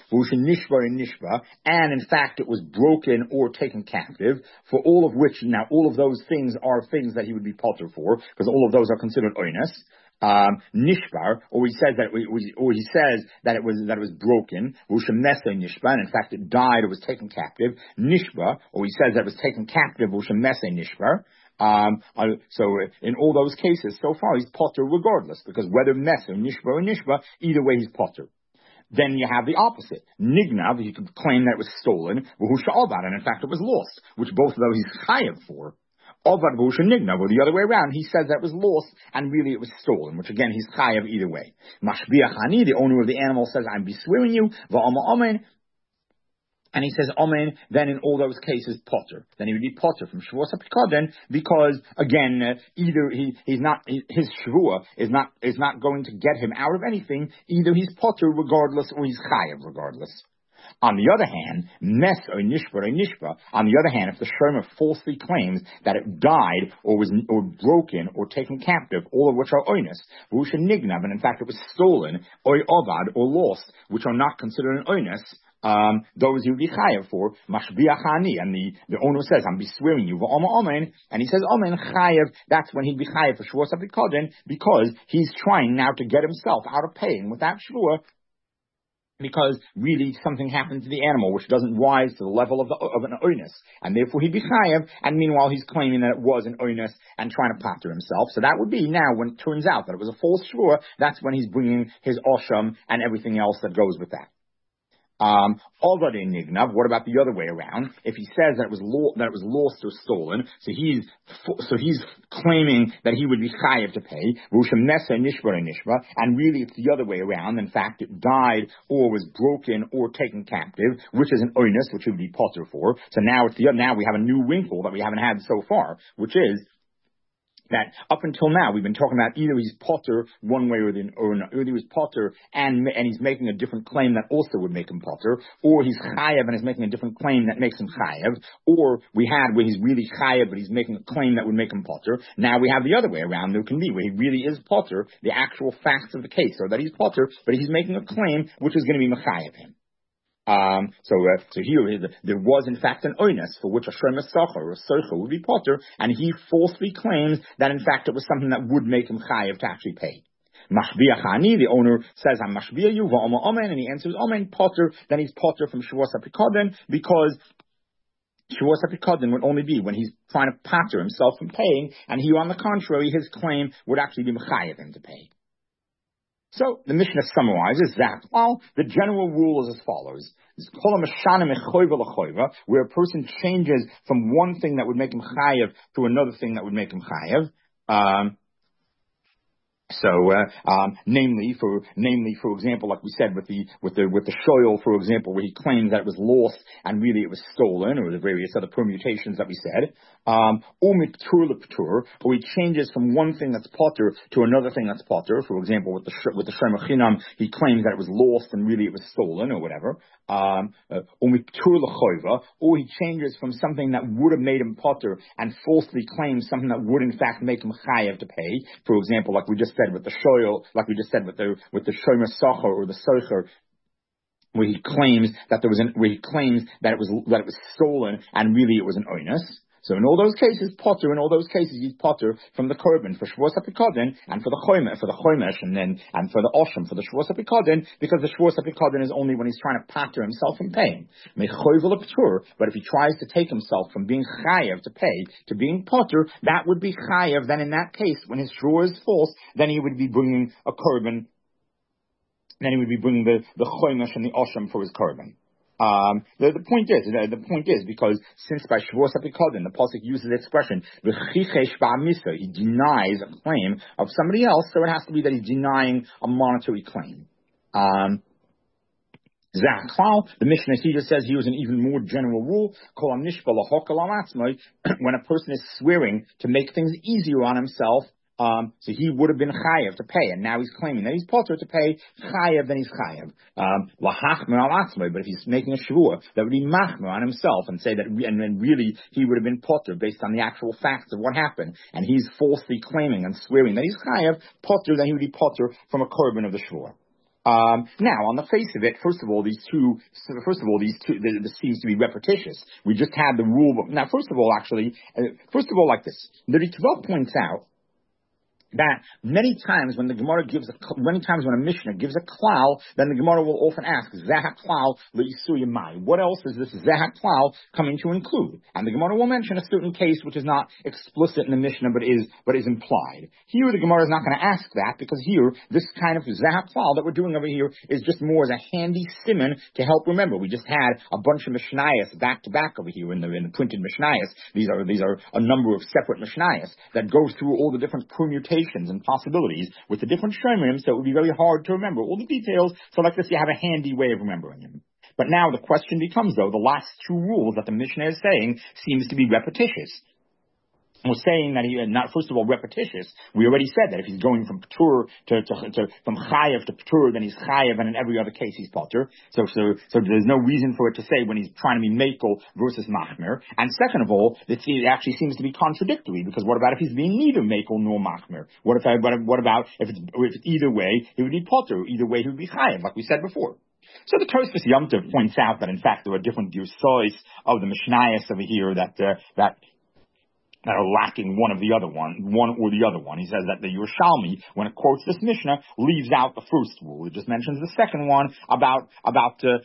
and in fact it was broken or taken captive, for all of which, now all of those things are things that he would be potter for, because all of those are considered oinus. Nishbar, or he says that it was broken, nishbar, and in fact it died or was taken captive. Nishbar, or he says that it was taken captive, nishbar. So in all those cases, so far he's potter regardless, because whether meser, nishbar, or nishbar, either way he's potter. Then you have the opposite. Nignav, you could claim that it was stolen, and in fact it was lost, which both of those he's chayav for. Ovad Nignav, or the other way around, he says that it was lost, and really it was stolen, which again he's chayav either way. Mashbiach Hani, the owner of the animal, says, I'm beswearing you, va'ama amen, and he says amen, then in all those cases potter. Then he would be potter from Shavuos HaPikoden, because again, either his Shavuot is not going to get him out of anything, either he's potter regardless, or he's chayav regardless. On the other hand, mes or nishba, on the other hand, if the shomer falsely claims that it died or was broken or taken captive, all of which are oinus, v'usha nignav, and in fact it was stolen, or ovad, or lost, which are not considered an oinus, those you would be chayav for, mashbiach hani, and the owner says, I'm beswearing you, amen, and he says, amen, chayav, that's when he'd be chayav for Shavuos HaPikoden, because he's trying now to get himself out of paying without Shavuot, because really something happened to the animal which doesn't rise to the level of an oinus, and therefore he'd be chayav, and meanwhile he's claiming that it was an oinus and trying to pater himself. So that would be now when it turns out that it was a false shvua, that's when he's bringing his osham and everything else that goes with that. Already nignav. What about the other way around? If he says that it was lost or stolen, so he's claiming that he would be chayav to pay. And really it's the other way around. In fact, it died or was broken or taken captive, which is an oinus, which would be potter for. So now we have a new wrinkle that we haven't had so far, which is that up until now we've been talking about either he's potter one way or either he's potter and he's making a different claim that also would make him potter, or he's chayav and is making a different claim that makes him chayav, or we had where he's really chayav but he's making a claim that would make him potter. Now we have the other way around. There can be where he really is potter, the actual facts of the case are that he's potter, but he's making a claim which is going to be mechayav him. So here there was in fact an oinus for which a shomer sacher or a socher would be potter, and he falsely claims that in fact it was something that would make him chayav to actually pay. Mashbiach Hani, the owner says, I'm mashbiach you, va'ama amen, and he answers amen, potter, then he's potter from Shavuos HaPikoden, because Shavuos HaPikoden would only be when he's trying to pater himself from paying, and here on the contrary, his claim would actually be mechayav him to pay. So the Mishnah summarizes that. Well, the general rule is as follows: where a person changes from one thing that would make him chayav to another thing that would make him chayav. Namely, for example, like we said with the shoyl, for example, where he claims that it was lost and really it was stolen, or the various other permutations that we said, or he changes from one thing that's potter to another thing that's potter. For example, with the shomer chinam, he claims that it was lost and really it was stolen, or whatever. Or he changes from something that would have made him potter and falsely claims something that would in fact make him chayav to pay. For example, like we just said with the shoyl, like we just said with the shomer sacher or the socher, where he claims that it was stolen and really it was an oinus. So in all those cases, potter. In all those cases, he's potter from the korban for Shavuos HaPikoden and for the chomesh, and for the osham for the Shavuos HaPikoden, because the Shavuos HaPikoden is only when he's trying to pater himself from paying. But if he tries to take himself from being chayav to pay to being potter, that would be chayav. Then in that case, when his shvua is false, then he would be bringing a korban. Then he would be bringing the chomesh and the osham for his korban. The point is because since by Shavuos HaPikoden the pasuk uses the expression v'chichesh ba'amisa, he denies a claim of somebody else, so it has to be that he's denying a monetary claim. The Mishnah here says he was an even more general rule. When a person is swearing to make things easier on himself, So he would have been chayav to pay, and now he's claiming that he's potter to pay chayav, then he's chayav. Lahachmer al atzmai, but if he's making a shavua, that would be machmer on himself and say that, and then really he would have been potter based on the actual facts of what happened, and he's falsely claiming and swearing that he's chayav, potter, then he would be potter from a korban of the shavua. Now, on the face of it, this seems to be repetitious. We just had the rule. Now, first of all, like this, the Ritva points out that many times when a Mishnah gives a klal, then the Gemara will often ask, Zah klal le'isuyamai. What else is this Zah klal coming to include? And the Gemara will mention a certain case which is not explicit in the Mishnah, but is implied. Here, the Gemara is not going to ask that, because here, this kind of Zah klal that we're doing over here is just more as a handy simon to help remember. We just had a bunch of Mishnayos back to back over here in the printed Mishnayos. These are a number of separate Mishnayos that go through all the different permutations and possibilities with the different shomrim, so it would be very hard to remember all the details. So like this, you have a handy way of remembering them. But now the question becomes, though, the last two rules that the Mishnah is saying seems to be repetitious. We're saying that first of all, repetitious. We already said that if he's going from Patur from Chayav to Patur, then he's Chayav, and in every other case he's Patur. So there's no reason for it to say when he's trying to be Mekel versus Machmir. And second of all, it actually seems to be contradictory, because what about if he's being neither Mekel nor Machmir? What about if it's either way, he would be Patur, either way he would be Chayav, like we said before. So the Tosfos Yom Tov points out that in fact there are different girsos of the Mishnayos over here that are lacking one or the other one. He says that the Yerushalmi, when it quotes this Mishnah, leaves out the first rule. It just mentions the second one about lahokol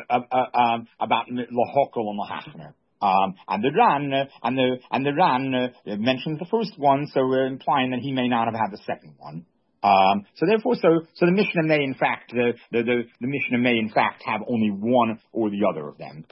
and lahachmer. And the Ran mentions the first one, so implying that he may not have had the second one. So the Mishnah may in fact the Mishnah may in fact have only one or the other of them.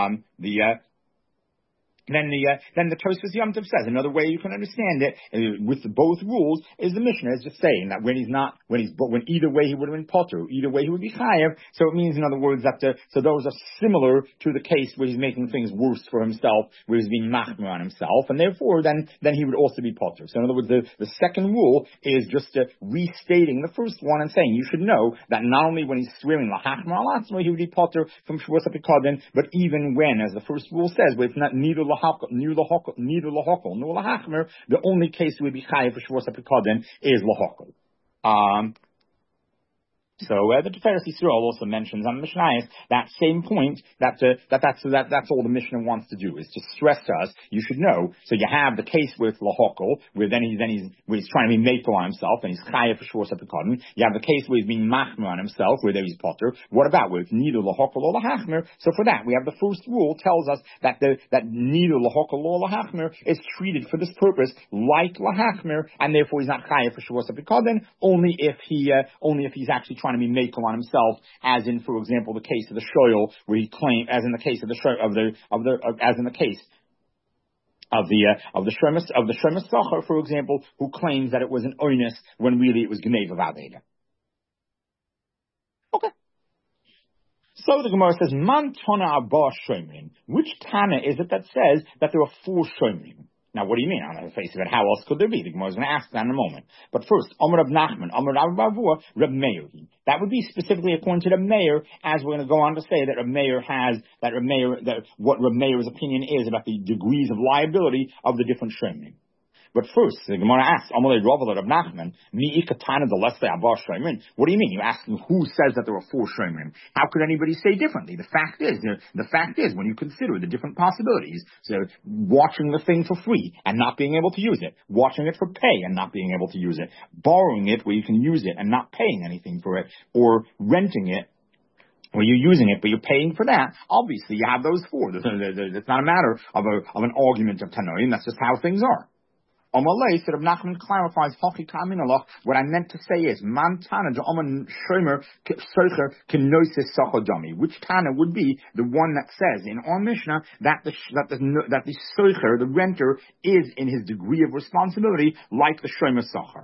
Then the Tosfos Yom Tov says another way you can understand it with both rules is the Mishnah is just saying that when either way he would have been potter, either way he would be chayav. So it means, in other words, that so those are similar to the case where he's making things worse for himself, where he's being machmer on himself, and therefore then he would also be potter. So in other words, the second rule is just restating the first one and saying you should know that not only when he's swearing lahachmer al atzmo he would be potter from shavuos apikadin, but even when, as the first rule says, where it's not neither lahokol nor lahachmer, the only case we would be chayav for shavuos apikadin is lahokol. So the Tiferes Yisrael also mentions on the Mishnayos that same point that's all the Mishnah wants to do, is to stress to us you should know. So you have the case with lahokol where he's trying to be mekel on himself and he's chayav for shavuos apikadin. You have the case where he's being machmer on himself where there he's potter. What about where it's neither lahokol or lahachmer? So for that we have the first rule tells us that neither lahokol or lahachmer is treated for this purpose like lahachmer, and therefore he's not chayav for shavuos apikadin only if he's actually trying to be mekel on himself, as in, for example, the case of the shoyl, where he claimed, as in the case of the Shemus Socher, for example, who claims that it was an oinus when really it was Gneva Vaveda. Okay. So the Gemara says, Man Tana Abba Shomrim. Which Tana is it that says that there are 4 Shomrim? Now, what do you mean? On the face of it, how else could there be? The Gemara is going to ask that in a moment. But first, Amar Rav Nachman, Amar Rav Bavua, Reb Meir. That would be specifically according to Reb Meir, as we're going to go on to say that what Reb Meir's opinion is about the degrees of liability of the different shemim. But first, the Gemara asks, Amalei Rav Rav Nachman, Mi Ikatana the Lesle Abba Shomrim. What do you mean? You're asking who says that there are 4 Shomrim? How could anybody say differently? The fact is, when you consider the different possibilities, so watching the thing for free and not being able to use it, watching it for pay and not being able to use it, borrowing it where you can use it and not paying anything for it, or renting it where you're using it, but you're paying for that, obviously you have those 4. It's not a matter of an argument of Tanoim, that's just how things are. Amalei, so Rav Nachman clarifies, what I meant to say is, Man Tana, the Oman Shomer, Socher, Kenosis Sachodami. Which Tana would be the one that says in our Mishnah that the Socher, the renter, is in his degree of responsibility like the Shomer Socher.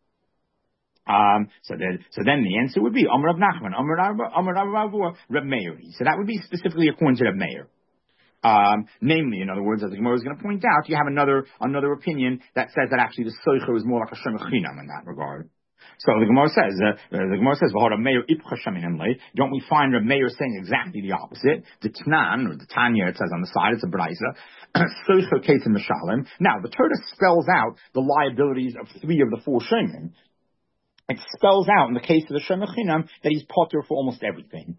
So then the answer would be, Amar Rav Nachman, Amar Rav Reb Meir. So that would be specifically according to Reb Meir. Namely, in other words, as the Gemara is going to point out, you have another opinion that says that actually the soicher is more like a shemach chinam in that regard. So the Gemara says, don't we find Reb Meir saying exactly the opposite? The Tnan, or the Tanya, it says on the side, it's a Braisa. Now, the Torah spells out the liabilities of 3 of the 4 Shemim. It spells out in the case of the Shemach Chinam that he's potter for almost everything.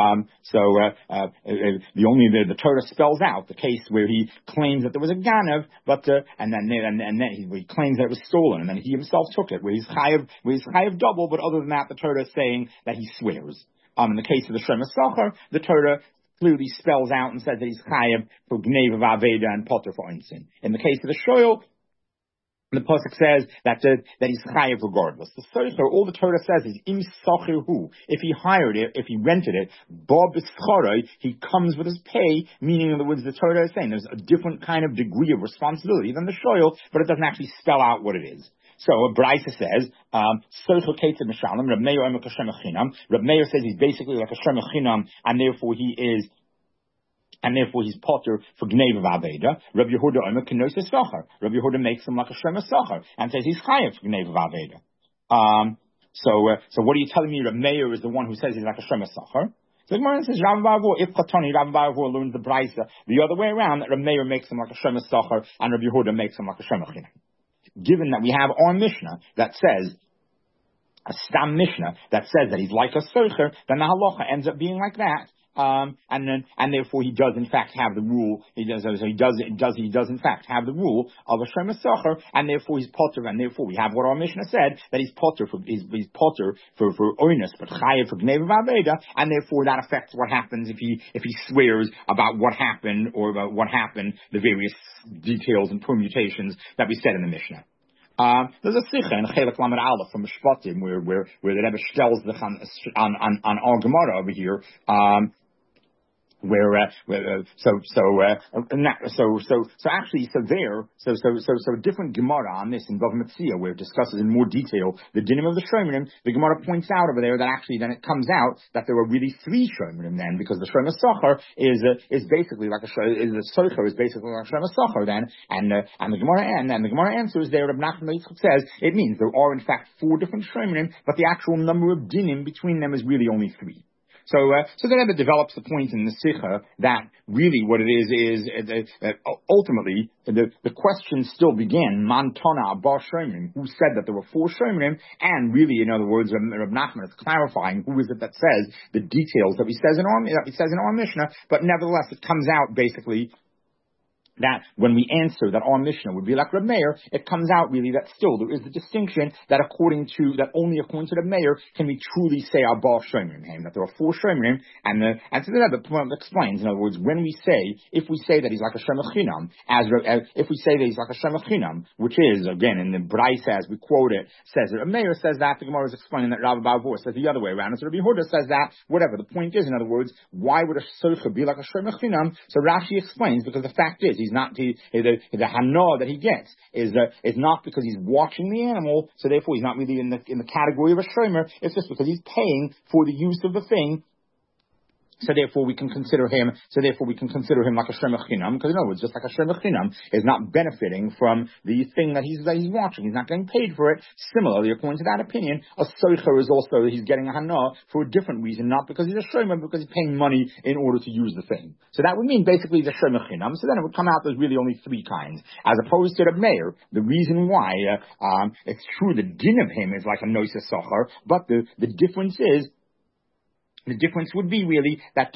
The Torah spells out the case where he claims that there was a ganav, and then he claims that it was stolen, and then he himself took it, where he's chayav double, but other than that, the Torah is saying that he swears. In the case of the Shemach Sachar, the Torah clearly spells out and says that he's chayav for gneva v'aveda and potter for einsin. In the case of the shoyl, the pasuk says that he's chayav regardless. The Soicher, all the Torah says is im sachihu. If he hired it, if he rented it, ba b'scharoi, he comes with his pay. Meaning, in other words, the Torah is saying there's a different kind of degree of responsibility than the shoyl, but it doesn't actually spell out what it is. So a Braisa says, Soicher ketzad mishalem. Reb Meir emek shemach chinam. Reb Meir says he's basically like a shemach chinam, and therefore he's potter for gneva v'aveda. Rabbi Yehuda omer kenoisa socher. Rabbi Yehuda makes him like a shema socher and says he's chayav for gneva v'aveda. So what are you telling me? Rabbi Meir is the one who says he's like a shema socher. So the Gemara says Rav Bavur, if Chatoni, Rav Bavur learns the Braisa the other way around, that Rabbi Meir makes him like a shema socher and Rabbi Yehuda makes him like a shema chinam. Given that we have our Mishnah that says, a Stam Mishnah that says that he's like a socher, then the halacha ends up being like that. And therefore he does in fact have the rule. He does in fact have the rule of a shema socher, and therefore he's potter. And therefore we have what our Mishnah said, that he's potter for oinus, but chayav for gneva v'aveda, and therefore that affects what happens if he swears about what happened or about what happened, the various details and permutations that we said in the Mishnah. There's a sicha in Chelek Lamed Aleph from Mishpatim where the Rebbe tells on our Gemara over here. So a different Gemara on this in Bava Metzia, where it discusses in more detail the dinim of the Shomerim. The Gemara points out over there that actually then it comes out that there were really 3 Shomerim then, because the Shema Socher is basically like the Socher is basically like Shema Socher then, and the Gemara answers there. Reb Nachman Yitzchak says it means there are in fact 4 different Shomerim, but the actual number of dinim between them is really only 3. So the Rebbe develops the point in the Sikha that really what it is ultimately the question still began, Man Tona Abba Shomrim, who said that there were 4 Shomrim, and really, in other words, Reb Nachman is clarifying who is it that says the details that he says in our Mishnah, but nevertheless it comes out basically that when we answer that our Mishnah would be like Reb Meir, it comes out really that still there is the distinction that only according to Reb Meir can we truly say Abba Shomrim, that there are 4 Shomrim, and so the Rebbe explains, in other words, if we say that he's like a Shemach Chinam, if we say that he's like a Shemach Chinam, which is, again, in the Braisa as we quote it, says that Reb Meir says that, the Gemara is explaining that Rav Bavur says the other way around, and so Rabbi Yehuda says that, whatever. The point is, in other words, why would a Socher be like a Shemach Chinam? So Rashi explains, because the fact is, the hana that he gets is not because he's watching the animal, so therefore he's not really in the category of a shomer. It's just because he's paying for the use of the thing. So therefore we can consider him like a shemach chinam, because in other words, just like a shemach chinam is not benefiting from the thing that he's watching. He's not getting paid for it. Similarly, according to that opinion, a soicher is also, he's getting a hana for a different reason, not because he's a shomer, because he's paying money in order to use the thing. So that would mean basically the shemach chinam. So then it would come out there's really only 3 kinds, as opposed to the mayor. The reason why it's true the din of him is like a noisa socher, but the difference is, the difference would be really that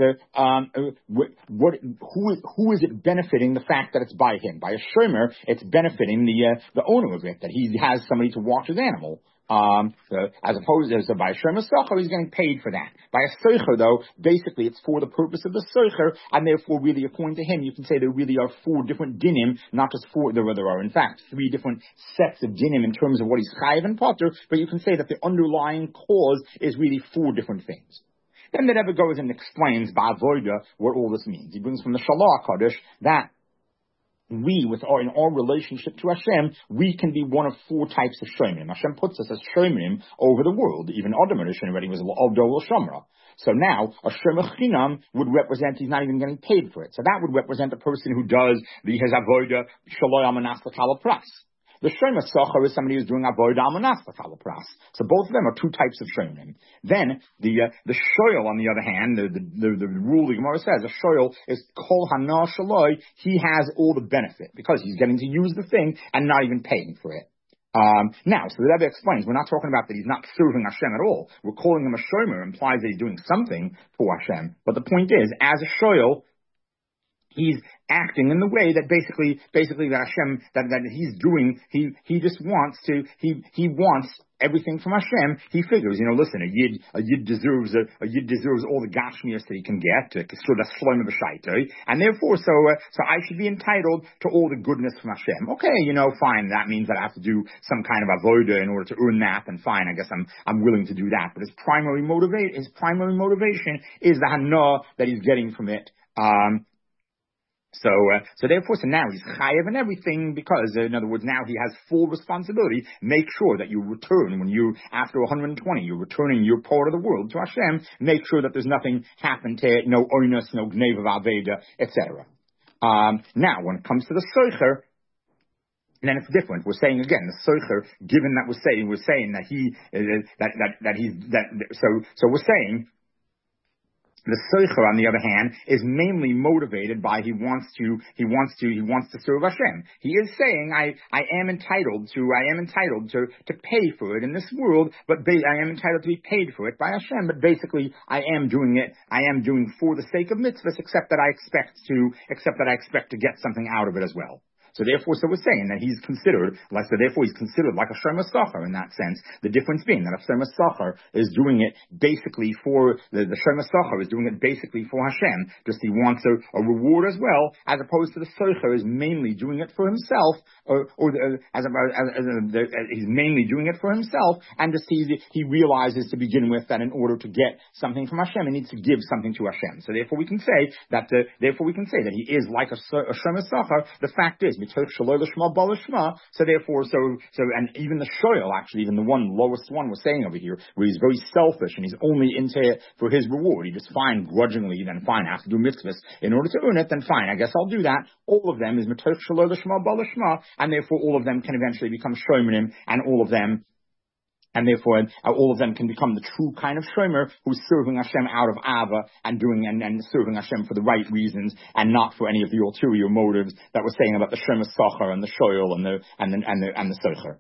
who is it benefiting the fact that it's by him? By a shomer, it's benefiting the owner of it, that he has somebody to watch his animal. As opposed to by a shomer socher, he's getting paid for that. By a socher, though, basically it's for the purpose of the socher, and therefore really according to him, you can say there really are 4 different dinim, not just 4, there are in fact 3 different sets of dinim in terms of what he's chayiv and potter, but you can say that the underlying cause is really 4 different things. Then the Rebbe goes and explains Ba'avoida what all this means. He brings from the Shalach Kodesh that we, in our relationship to Hashem, we can be one of four types of Shomrim. Hashem puts us as Shomrim over the world. Even Adam Rishon already was Avdol Shomra. So now, a Shomer Chinam would represent he's not even getting paid for it. So that would represent a person who does his Avodah Shaloy Amanas L'Kala Pras. The Shomer Socher is somebody who's doing Avodah Amanas L'Kala Pras. So both of them are two types of Shomrim. Then, the Shoyel, on the other hand, the rule the Gemara says, a Shoyel is Kol Hana Shaloy, he has all the benefit, because he's getting to use the thing and not even paying for it. Now, so the Rebbe explains, we're not talking about that he's not serving Hashem at all. We're calling him a shomer, implies that he's doing something for Hashem. But the point is, as a shoyel, he's acting in the way that basically that Hashem, that he's doing, he just wants to, he wants everything from Hashem. He figures, listen, a yid deserves all the gashmias that he can get, and therefore, so I should be entitled to all the goodness from Hashem. Okay, fine, that means that I have to do some kind of avodah in order to earn that, and fine, I guess I'm willing to do that. But his primary motivation is the hana that he's getting from it. So now he's chayev and everything, because, in other words, now he has full responsibility. Make sure that you return, when you, after 120, you're returning your part of the world to Hashem, make sure that there's nothing happened to it, no oinus, no gnev of aveda, etc. Now, when it comes to the soicher, then it's different. We're saying again, the soicher, given that we're saying that so we're saying, the soicher, on the other hand, is mainly motivated by he wants to serve Hashem. He is saying, I am entitled to pay for it in this world, but I am entitled to be paid for it by Hashem. But basically, I am doing for the sake of mitzvahs, except that I expect to get something out of it as well. So we're saying that he's considered like a Shomer Socher in that sense. The difference being that a Shomer Socher is doing it basically for the Shomer Socher is doing it basically for Hashem. Just he wants a reward as well, as opposed to the Socher is mainly doing it for himself, he's mainly doing it for himself, and just he realizes to begin with that in order to get something from Hashem, he needs to give something to Hashem. So therefore we can say that he is like a Shomer Socher. The fact is, so therefore, and even the shoyel, actually, even the lowest one we're saying over here, where he's very selfish and he's only into it for his reward, he just fine, grudgingly, then fine, I have to do mitzvahs in order to earn it, then fine, I guess I'll do that. All of them is mitoch shaloi l'shma balashma, and therefore all of them can eventually become shomerim, and all of them can become the true kind of shomer who's serving Hashem out of ava and serving Hashem for the right reasons and not for any of the ulterior motives that we're saying about the shomer socher and the shoyel and the socher.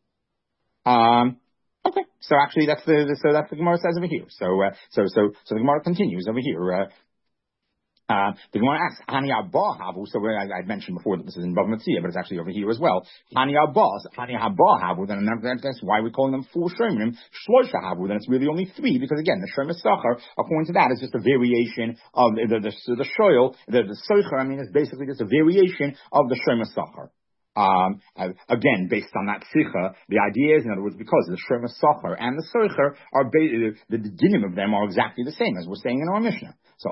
Okay, so actually that's the Gemara says over here. So the Gemara continues over here. The Gemara asks, Hani Abba Havu, so I mentioned before that this is in Bava Metzia, but it's actually over here as well. Hani Abba Havu, then that's why we're calling them four Shomrim. Shloisha Havu, then it's really only three, because again, the Shomer Socher, according to that, is just a variation of the Shoyel, the Socher, is basically just a variation of the Shomer Socher. Again, based on that sicha, the idea is, in other words, because the Shomer Socher and the Socher are the dinim of them are exactly the same as we're saying in our Mishnah. So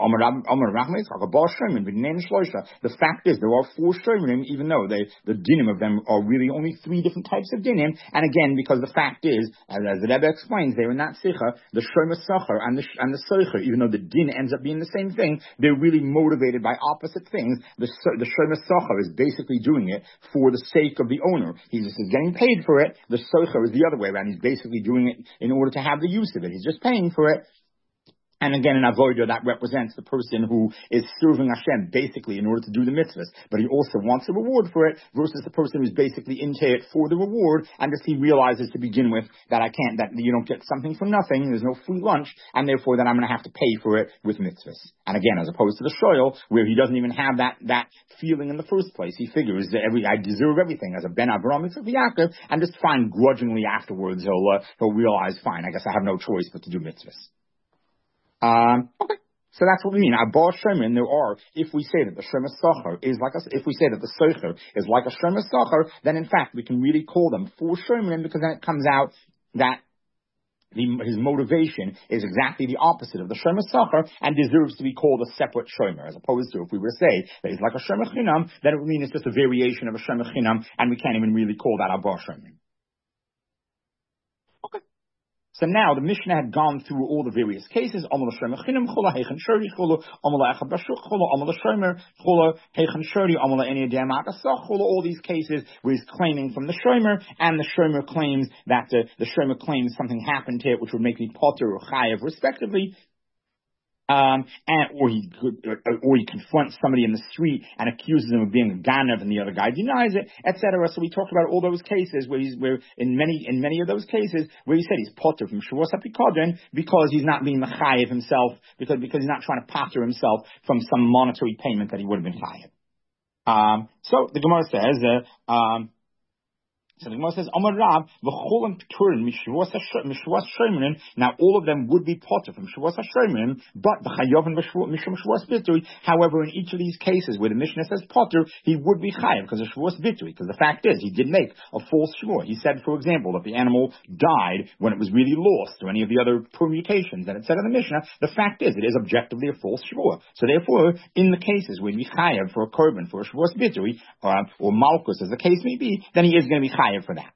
the fact is there are four Shomrim, even though the dinim of them are really only three different types of dinim. And again, because the fact is, as the Rebbe explains there in that sicha, the Shomer Socher and the Socher, even though the din ends up being the same thing, they're really motivated by opposite things. The Shomer Socher is basically doing it for the sake of the owner. He's just getting paid for it. The Socher is the other way around. He's basically doing it in order to have the use of it. He's just paying for it. And again, in avodah, that represents the person who is serving Hashem basically in order to do the mitzvahs, but he also wants a reward for it, versus the person who's basically into it for the reward, and just he realizes to begin with that that you don't get something for nothing, there's no free lunch, and therefore that I'm going to have to pay for it with mitzvahs. And again, as opposed to the shoyel, where he doesn't even have that feeling in the first place. He figures that I deserve everything as a Ben Avraham Yitzchak Yaakov, and just fine, grudgingly afterwards he'll realize, fine, I guess I have no choice but to do mitzvahs. Okay, so that's what we mean. Abba Shomer, if we say that the Shomer Socher if we say that the Socher is like a Shomer Socher, then in fact we can really call them four Shomerim, because then it comes out that his motivation is exactly the opposite of the Shomer Sachar and deserves to be called a separate Shomer, as opposed to if we were to say that he's like a Shomer Chinam, then it would mean it's just a variation of a Shomer Chinam, and we can't even really call that a Bar Shomer. Okay. So now the Mishnah had gone through all the various cases. All these cases where he's claiming from the Shomer, and the Shomer claims that the Shomer claims something happened here which would make me potter or chayev respectively. Or he confronts somebody in the street and accuses him of being a ganav, and the other guy denies it, etc. So we talked about all those cases where in many of those cases where he said he's potter from Shavuos HaPikadon because he's not being mechayev himself, because he's not trying to potter himself from some monetary payment that he would have been chayev. So the Gemara says. So the Gemara says, Amar Rav, v'cholim p'turin mishvuas shomerin. Now all of them would be potter from Shavuos HaShomerin, but the chayav mishum Shavuos Bitui. However, in each of these cases where the Mishnah says potter, he would be chayav because of Shavuos Bitui. Because the fact is, he did make a false shvua. He said, for example, that the animal died when it was really lost, or any of the other permutations that it said in the Mishnah. The fact is, it is objectively a false shvua. So therefore, in the cases where he be chayav for a korban for a Shavuos Bitui, or malchus, as the case may be, then he is going to be chayav for that.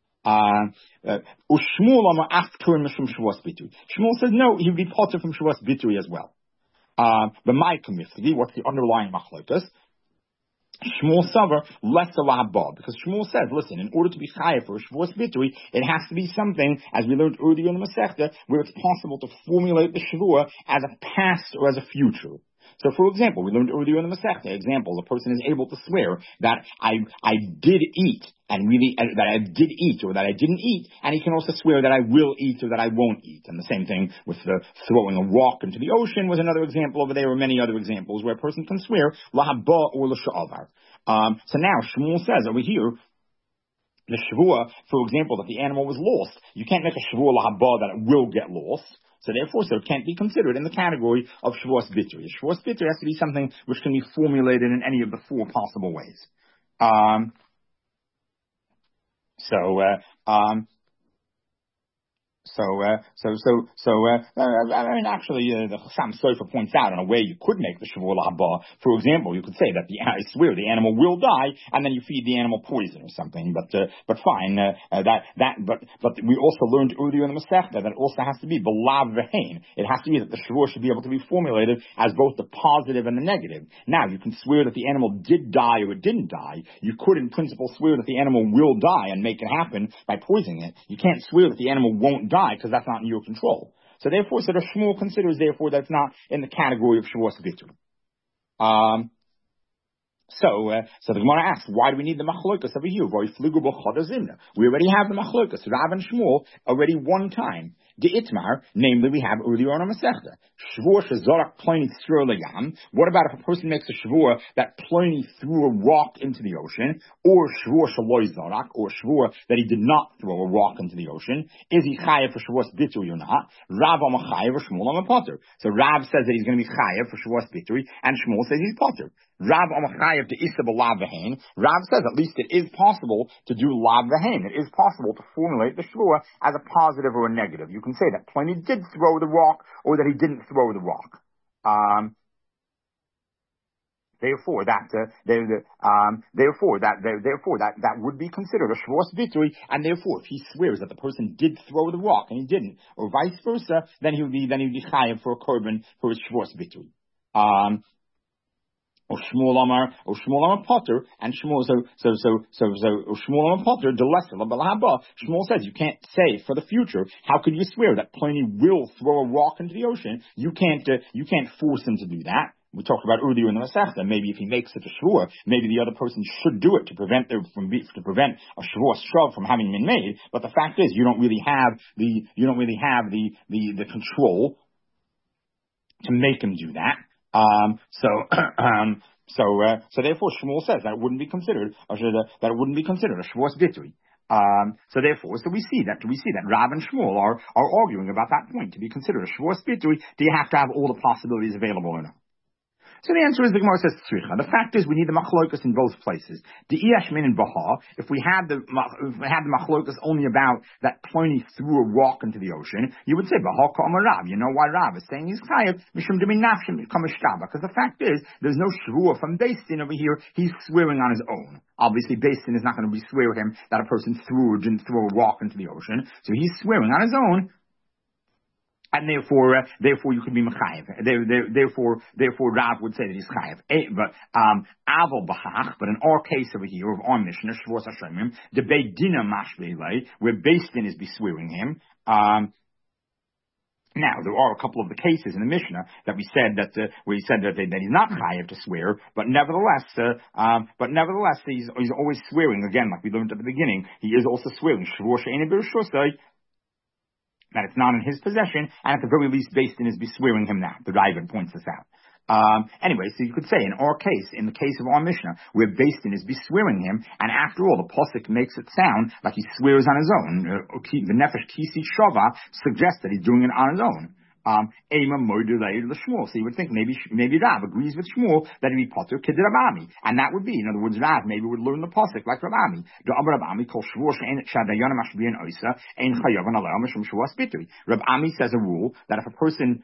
Shmuel says no, he would be potter from Shavuos Bitui as well. The Ma'ikam Mifli, what's the underlying machlokas? Shmuel Savar less Lahaba, because Shmuel says, listen, in order to be chayav for a Shavuos Bitui, it has to be something, as we learned earlier in the Masechta, where it's possible to formulate the Shavua as a past or as a future. So, for example, we learned earlier in the Masechta, example, a person is able to swear that I did eat, and really, that I did eat, or that I didn't eat, and he can also swear that I will eat, or that I won't eat. And the same thing with the throwing a rock into the ocean was another example over there, or many other examples where a person can swear, lahaba or l'sha'avar. So now, Shmuel says over here, the Shavua, for example, that the animal was lost, you can't make a Shavua lahaba that it will get lost. So therefore, it can't be considered in the category of Shavuos Bitui. Shavuos Bitui has to be something which can be formulated in any of the four possible ways. Actually, the Chassam Sofer points out in a way you could make the Shavua Lahaba. For example, you could say that I swear the animal will die, and then you feed the animal poison or something. But fine, but we also learned earlier in the Masechta that it also has to be belav v'hein. It has to be that the Shavua should be able to be formulated as both the positive and the negative. Now, you can swear that the animal did die or it didn't die. You could, in principle, swear that the animal will die and make it happen by poisoning it. You can't swear that the animal won't die, because that's not in your control. So therefore, the Shmuel considers therefore that it's not in the category of Shavuos Bitui. So the Gemara asks, why do we need the machlokas over here? We already have the machlokas, Rav and Shmuel, already one time. The Itmar, namely, we have earlier on a Masechta. Shvur shezorak Ploni threw legam. What about if a person makes a shvur that Ploni threw a rock into the ocean, or shvur shaloi zorak, or shvur that he did not throw a rock into the ocean? Is he chayav for Shavuos Bitui or not? Rav amachayev or Shmuel amapoter. So Rav says that he's going to be chayav for Shavuos Bitui, and Shmuel says he's poter. Rav amachayev to isa b'lav v'hein. Rav says at least it is possible to do lav v'hein. It is possible to formulate the shvur as a positive or a negative. You can say that Pliny did throw the rock, or that he didn't throw the rock. Therefore, that would be considered a Shavuos Bitui, and therefore, if he swears that the person did throw the rock and he didn't, or vice versa, then he would be chayav for a korban for his Shavuos Bitui. Or Shmuel Amar Potter, and Shmuel Shmuel Amar Potter, Shmuel says you can't say for the future. How could you swear that Pliny will throw a rock into the ocean? You can't force him to do that. We talked about earlier in the Masechta. Maybe if he makes such a shvur, maybe the other person should do it to prevent a shvur shov from having been made. But the fact is, you don't really have the control to make him do that. So therefore, Shmuel says that it wouldn't be considered a Shavuos Bitui. So we see that Rav and Shmuel are arguing about that point. To be considered a Shavuos Bitui, do you have to have all the possibilities available or not? So the answer is the Gemara says tzricha. The fact is we need the machlokas in both places. The iyashmin and baha. If we had the machlokas only about that Pliny threw a rock into the ocean, you would say baha ka'amar Rav. You know why Rav is saying he's chayav mishum demin nafshim kameshtaba? Because the fact is there's no shvua from Beis Din over here. He's swearing on his own. Obviously, Beis Din is not going to be swear him that a person didn't throw a rock into the ocean. So he's swearing on his own. And therefore you could be mechayev. Therefore, Rav would say that he's chayev. But aval b'hach. But in our case over here of our Mishnah, Shavuos Hashemim, the Beit Dina mashleilei, where Beis Din is beswearing him. Now there are a couple of the cases in the Mishnah that we said that where he said that he's not chayev to swear, but nevertheless he's always swearing again, like we learned at the beginning. He is also swearing Shavuos she'ein b'rishosai, that it's not in his possession, and at the very least, Beis Din is beswearing him now. The Ravid points this out. Anyway, so you could say, in our case, in the case of our Mishnah, where Beis Din is beswearing him, and after all, the Pasuk makes it sound like he swears on his own. The Nefesh Kisi Shava suggests that he's doing it on his own. Ema Moidulei L'Shmuel. So you would think maybe Rav agrees with Shmuel that he'd be potter kid Rabami, and that would be, in other words, Rav maybe would learn the pasuk like Rabami. Rabami called Shvuah she'en shadayon mashbiyan oisa ein chayav an alayim mishum shvuas bitui. Rabami says a rule that if a person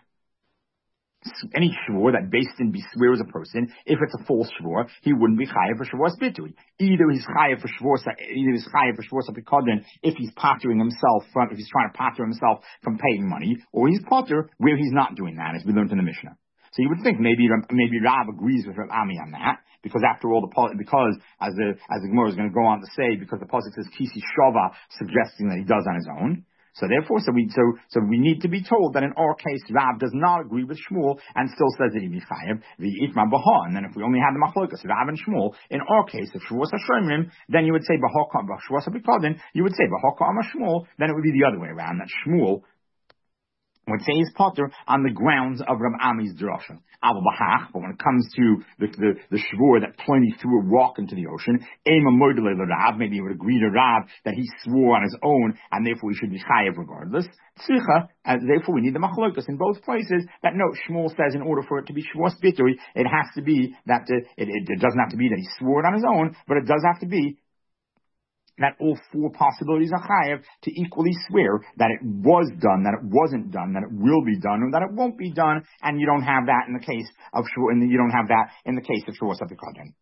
any shvur that Beis Din beswears a person, if it's a false shvur, he wouldn't be chayav for shvuas bitui. Either he's chayav for shvuas apikadin if he's pottering himself if he's trying to potter himself from paying money, or he's potter where he's not doing that, as we learned in the Mishnah. So you would think maybe Rav agrees with Rav Ami on that, because after all because as the Gemara is going to go on to say, because the pasuk says Kisi Shava, suggesting that he does on his own. So therefore, we need to be told that in our case, Rav does not agree with Shmuel and still says that he be chayav v'itma baha. And then if we only had the machlokas Rav and Shmuel, in our case, if Shavuos Hashemim, then you would say Shavuos Habikadin, you would say Bahaka Amar Shmuel. Then it would be the other way around, that Shmuel would say he's potter on the grounds of Rav Ami's drasha. But when it comes to the shvur that Pliny threw a rock into the ocean, maybe he would agree to Rav that he swore on his own, and therefore he should be chayav regardless. Tzricha, and therefore we need the machlokas in both places. That no, Shmuel says in order for it to be shvuas bitui, it has to be that it doesn't have to be that he swore it on his own, but it does have to be that all four possibilities are chayav to equally swear that it was done, that it wasn't done, that it will be done, or that it won't be done, and you don't have that in the case of you don't have that in the case of Shavuos Apikadin.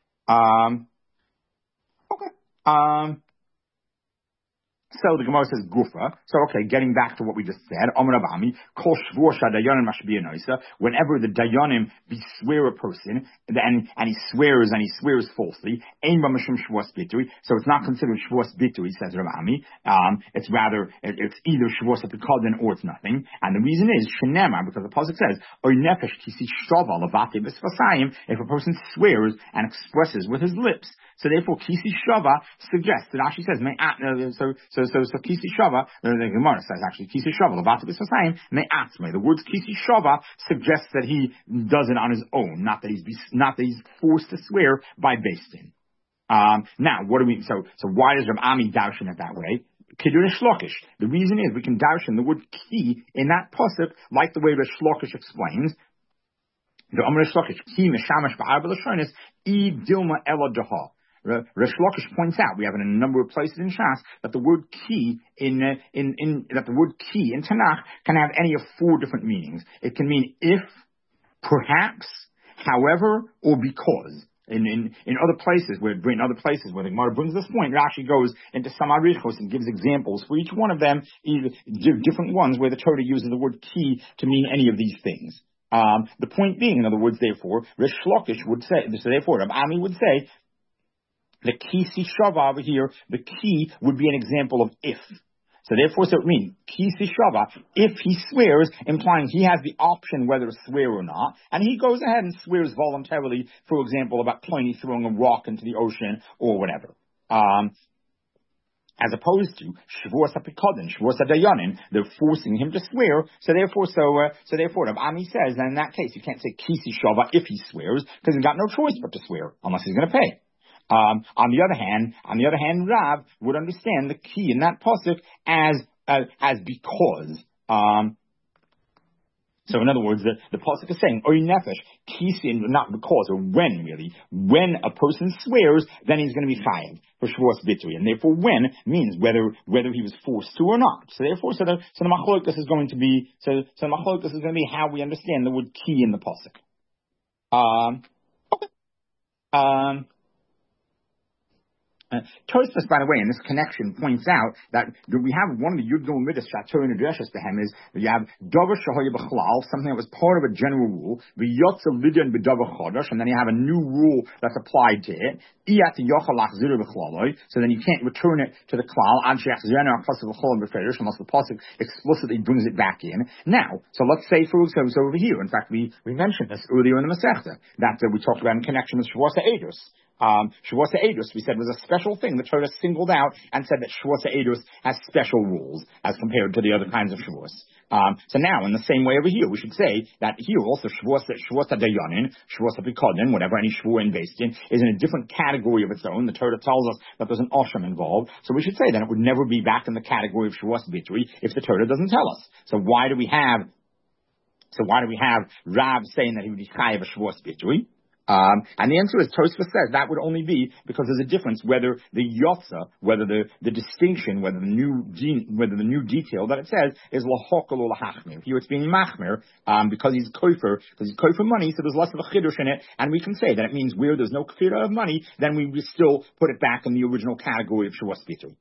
Okay. So the Gemara says gufa. So okay, getting back to what we just said, Amar Rabami, kol shvur shadayanim mashbiyan oisa. Whenever the dayanim beswear a person, and he swears falsely, ein ba mishum shvuas bitui. So it's not considered shvuas bitui, says Rabami. It's either shvuas apikadin or it's nothing. And the reason is shenema, because the pasuk says oy nefesh kisi shava levate b'sfasayim. If a person swears and expresses with his lips, so therefore kisi shava suggests that Rashi says So Kisi Shava, the Gemara says actually Kisi Shava, the words Kisi Shava suggests that he does it on his own, not that he's forced to swear by Beis Din. Now, what do we? So why does Rav Ami darshan it that way? Kiddush Shlokish. The reason is we can darshan the word ki in that pasuk, like the way Rav Shlokish explains. The Amar Shlokish ki meshamash ba'arba l'shonis I dilma ela daha. Resh Lakish points out, we have it in a number of places in Shas, that the word ki in Tanakh can have any of four different meanings. It can mean if, perhaps, however, or because. In other places where the Gemara brings this point, Rashi goes into some arichos and gives examples for each one of them, either different ones where the Torah uses the word ki to mean any of these things. The point being, in other words, therefore, Resh Lakish would say, so therefore, Rav Ami would say, the kisi shava over here, the key would be an example of if. So therefore, so it means kisi shava, if he swears, implying he has the option whether to swear or not, and he goes ahead and swears voluntarily, for example, about Pliny throwing a rock into the ocean or whatever. As opposed to shvuas apikadin, shvuas adayanin, they're forcing him to swear. So therefore, Rav Ami says that in that case, you can't say kisi shava if he swears, because he's got no choice but to swear unless he's going to pay. On the other hand, Rav would understand the key in that pasuk as because. So in other words, the pasuk is saying, Oy nefesh, kisin, not because, or when really. When a person swears, then he's going to be chayav for shvuas bitui. And therefore when means whether he was forced to or not. So therefore, so the machlokas is going to be, so the machlokas is going to be how we understand the word ki in the pasuk. Tosfos, by the way, in this connection, points out that we have one of the Yud Gimel Midas Shator and Adreshes to him is that you have Davar Shahoya B'chlal, something that was part of a general rule, V'yotza Lidyan B'davar Chodesh, and then you have a new rule that's applied to it. Iyat Yochal Achzir B'chlaloi, so then you can't return it to the klal Ad She'achzirna Achzav B'chol B'ferish, unless the pasuk explicitly brings it back in. Now, so let's say for example over here. In fact, we mentioned this earlier in the Masechta that we talked about in connection with Shavuos HaEdos. Shavuos HaEdos, we said, was a special thing. The Torah singled out and said that Shavuos HaEdos has special rules as compared to the other kinds of Shavuos. So now, in the same way over here, we should say that here also Shavuos HaDayanin, Shavuos HaPikadin, whatever any Shavuot based in, is in a different category of its own. The Torah tells us that there's an Osham involved. So we should say that it would never be back in the category of Shavuos Bitui if the Torah doesn't tell us. So why do we have Rav saying that he would be chayav a Shavuos Bitui? And the answer is, Tosfos says that would only be because there's a difference whether the yotza, whether the distinction, whether the new detail that it says is lahokal or lahachmir. Here it's being machmir, because he's kofer money, so there's less of a chiddush in it, and we can say that it means where there's no kfira of money, then we still put it back in the original category of Shavuos Bitui.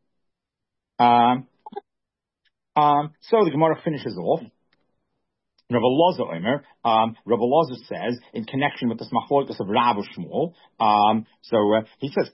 So the Gemara finishes off. Rabbi Elazar says, in connection with this machlokas of Rav Shmuel, he says,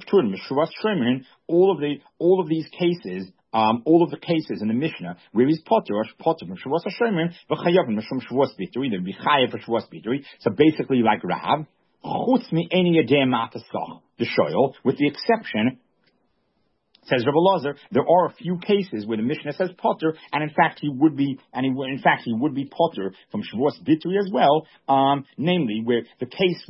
all of these cases, all of the cases in the Mishnah where he's potter from Shavuos HaShomer, v'chayavim mishum Shavuos Bitui, they'd be chayav for Shavuos Bitui. So basically, like Rav, chutz mi eni yadeh matasach the shoyel, with the exception. Says Rabbi Elazar, there are a few cases where the Mishnah says potter, and in fact he would be potter from Shavuos Bitui as well. Namely, where the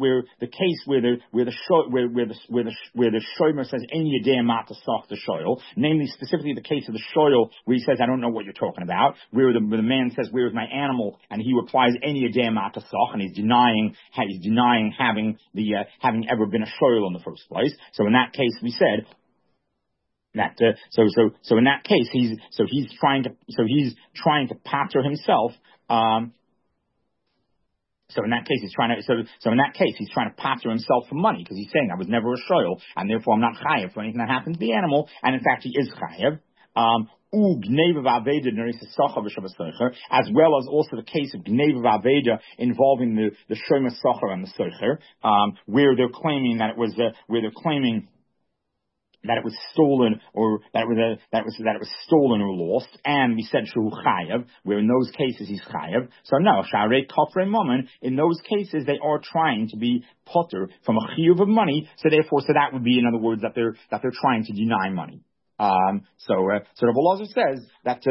shomer says any yadeh matasach the shoyel, namely specifically the case of the shoyel where he says I don't know what you're talking about, where the man says where is my animal, and he replies any yadeh matasach, and he's denying having ever been a shoyel in the first place. So in that case, we said. That so in that case he's trying to patter himself. So in that case he's trying to patter himself for money because he's saying I was never a shoyel and therefore I'm not chayav for anything that happens to the animal, and in fact he is chayav. As well as also the case of Gneva Vaveda involving the shomer socher and the socher, where they're claiming that it was that it was stolen, or that it was stolen or lost, and we said shu chayav, where in those cases he's chayav. So no, sharei kofrei moment, in those cases they are trying to be potter from a chiyuv of money. So therefore, that would be, in other words, that they're trying to deny money. So Rabbi Elazar says that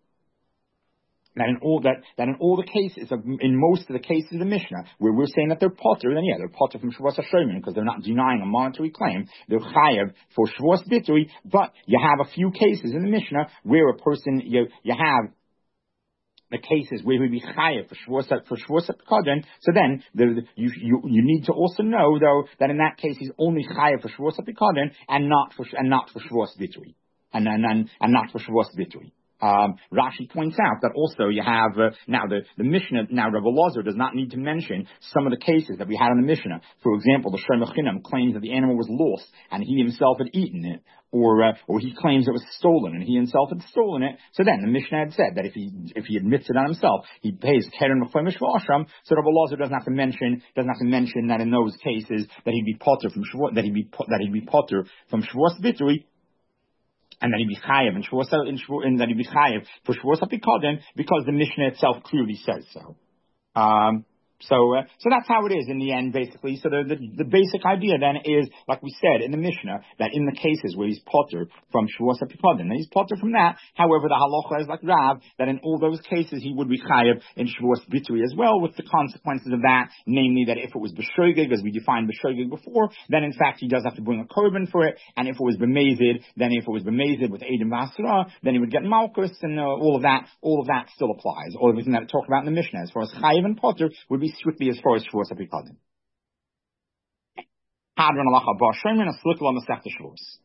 in all the cases, in most of the cases of the Mishnah, where we're saying that they're potter, then they're potter from Shavuos HaShomer because they're not denying a monetary claim. They're chayav for Shavuos Bitui, but you have a few cases in the Mishnah where a person, you have the cases where he would be chayav for Shavuos HaPikadon. So then you need to also know though that in that case he's only chayav for Shavuos HaPikadon and not for Shavuos Bitui, and not for Shavuos Bitui. Rashi points out that also you have now the Mishnah. Now Rabbi Elazar does not need to mention some of the cases that we had in the Mishnah. For example, the Shomer Chinam claims that the animal was lost and he himself had eaten it, or he claims it was stolen and he himself had stolen it. So then the Mishnah had said that if he admits it on himself, he pays keren mechomish v'asham. So Rabbi Elazar doesn't have to mention that in those cases that he'd be potter from Shavuos, that he'd be potter from Shavuos Bitui. And that he'd be chayav and that he'd be chayav for Shavuos HaPikadon because the Mishnah itself clearly says so. So that's how it is in the end, basically. So the basic idea then is, like we said in the Mishnah, that in the cases where he's potter from Shavuos HaPikadon, he's potter from that. However, the halacha is like Rav, that in all those cases he would be chayav in Shavuos Bitui as well, with the consequences of that, namely that if it was b'shogeg, as we defined b'shogeg before, then in fact he does have to bring a korban for it, and if it was b'mezid, then if it was b'mezid with Eidim V'Asra, then he would get malchus, and all of that still applies. All everything that I talked about in the Mishnah, as far as chayav and potter, would be strictly as far as Shavuos HaPikadon. Hadron alacha bar Shemrin, a slikla Masechta Shavuos.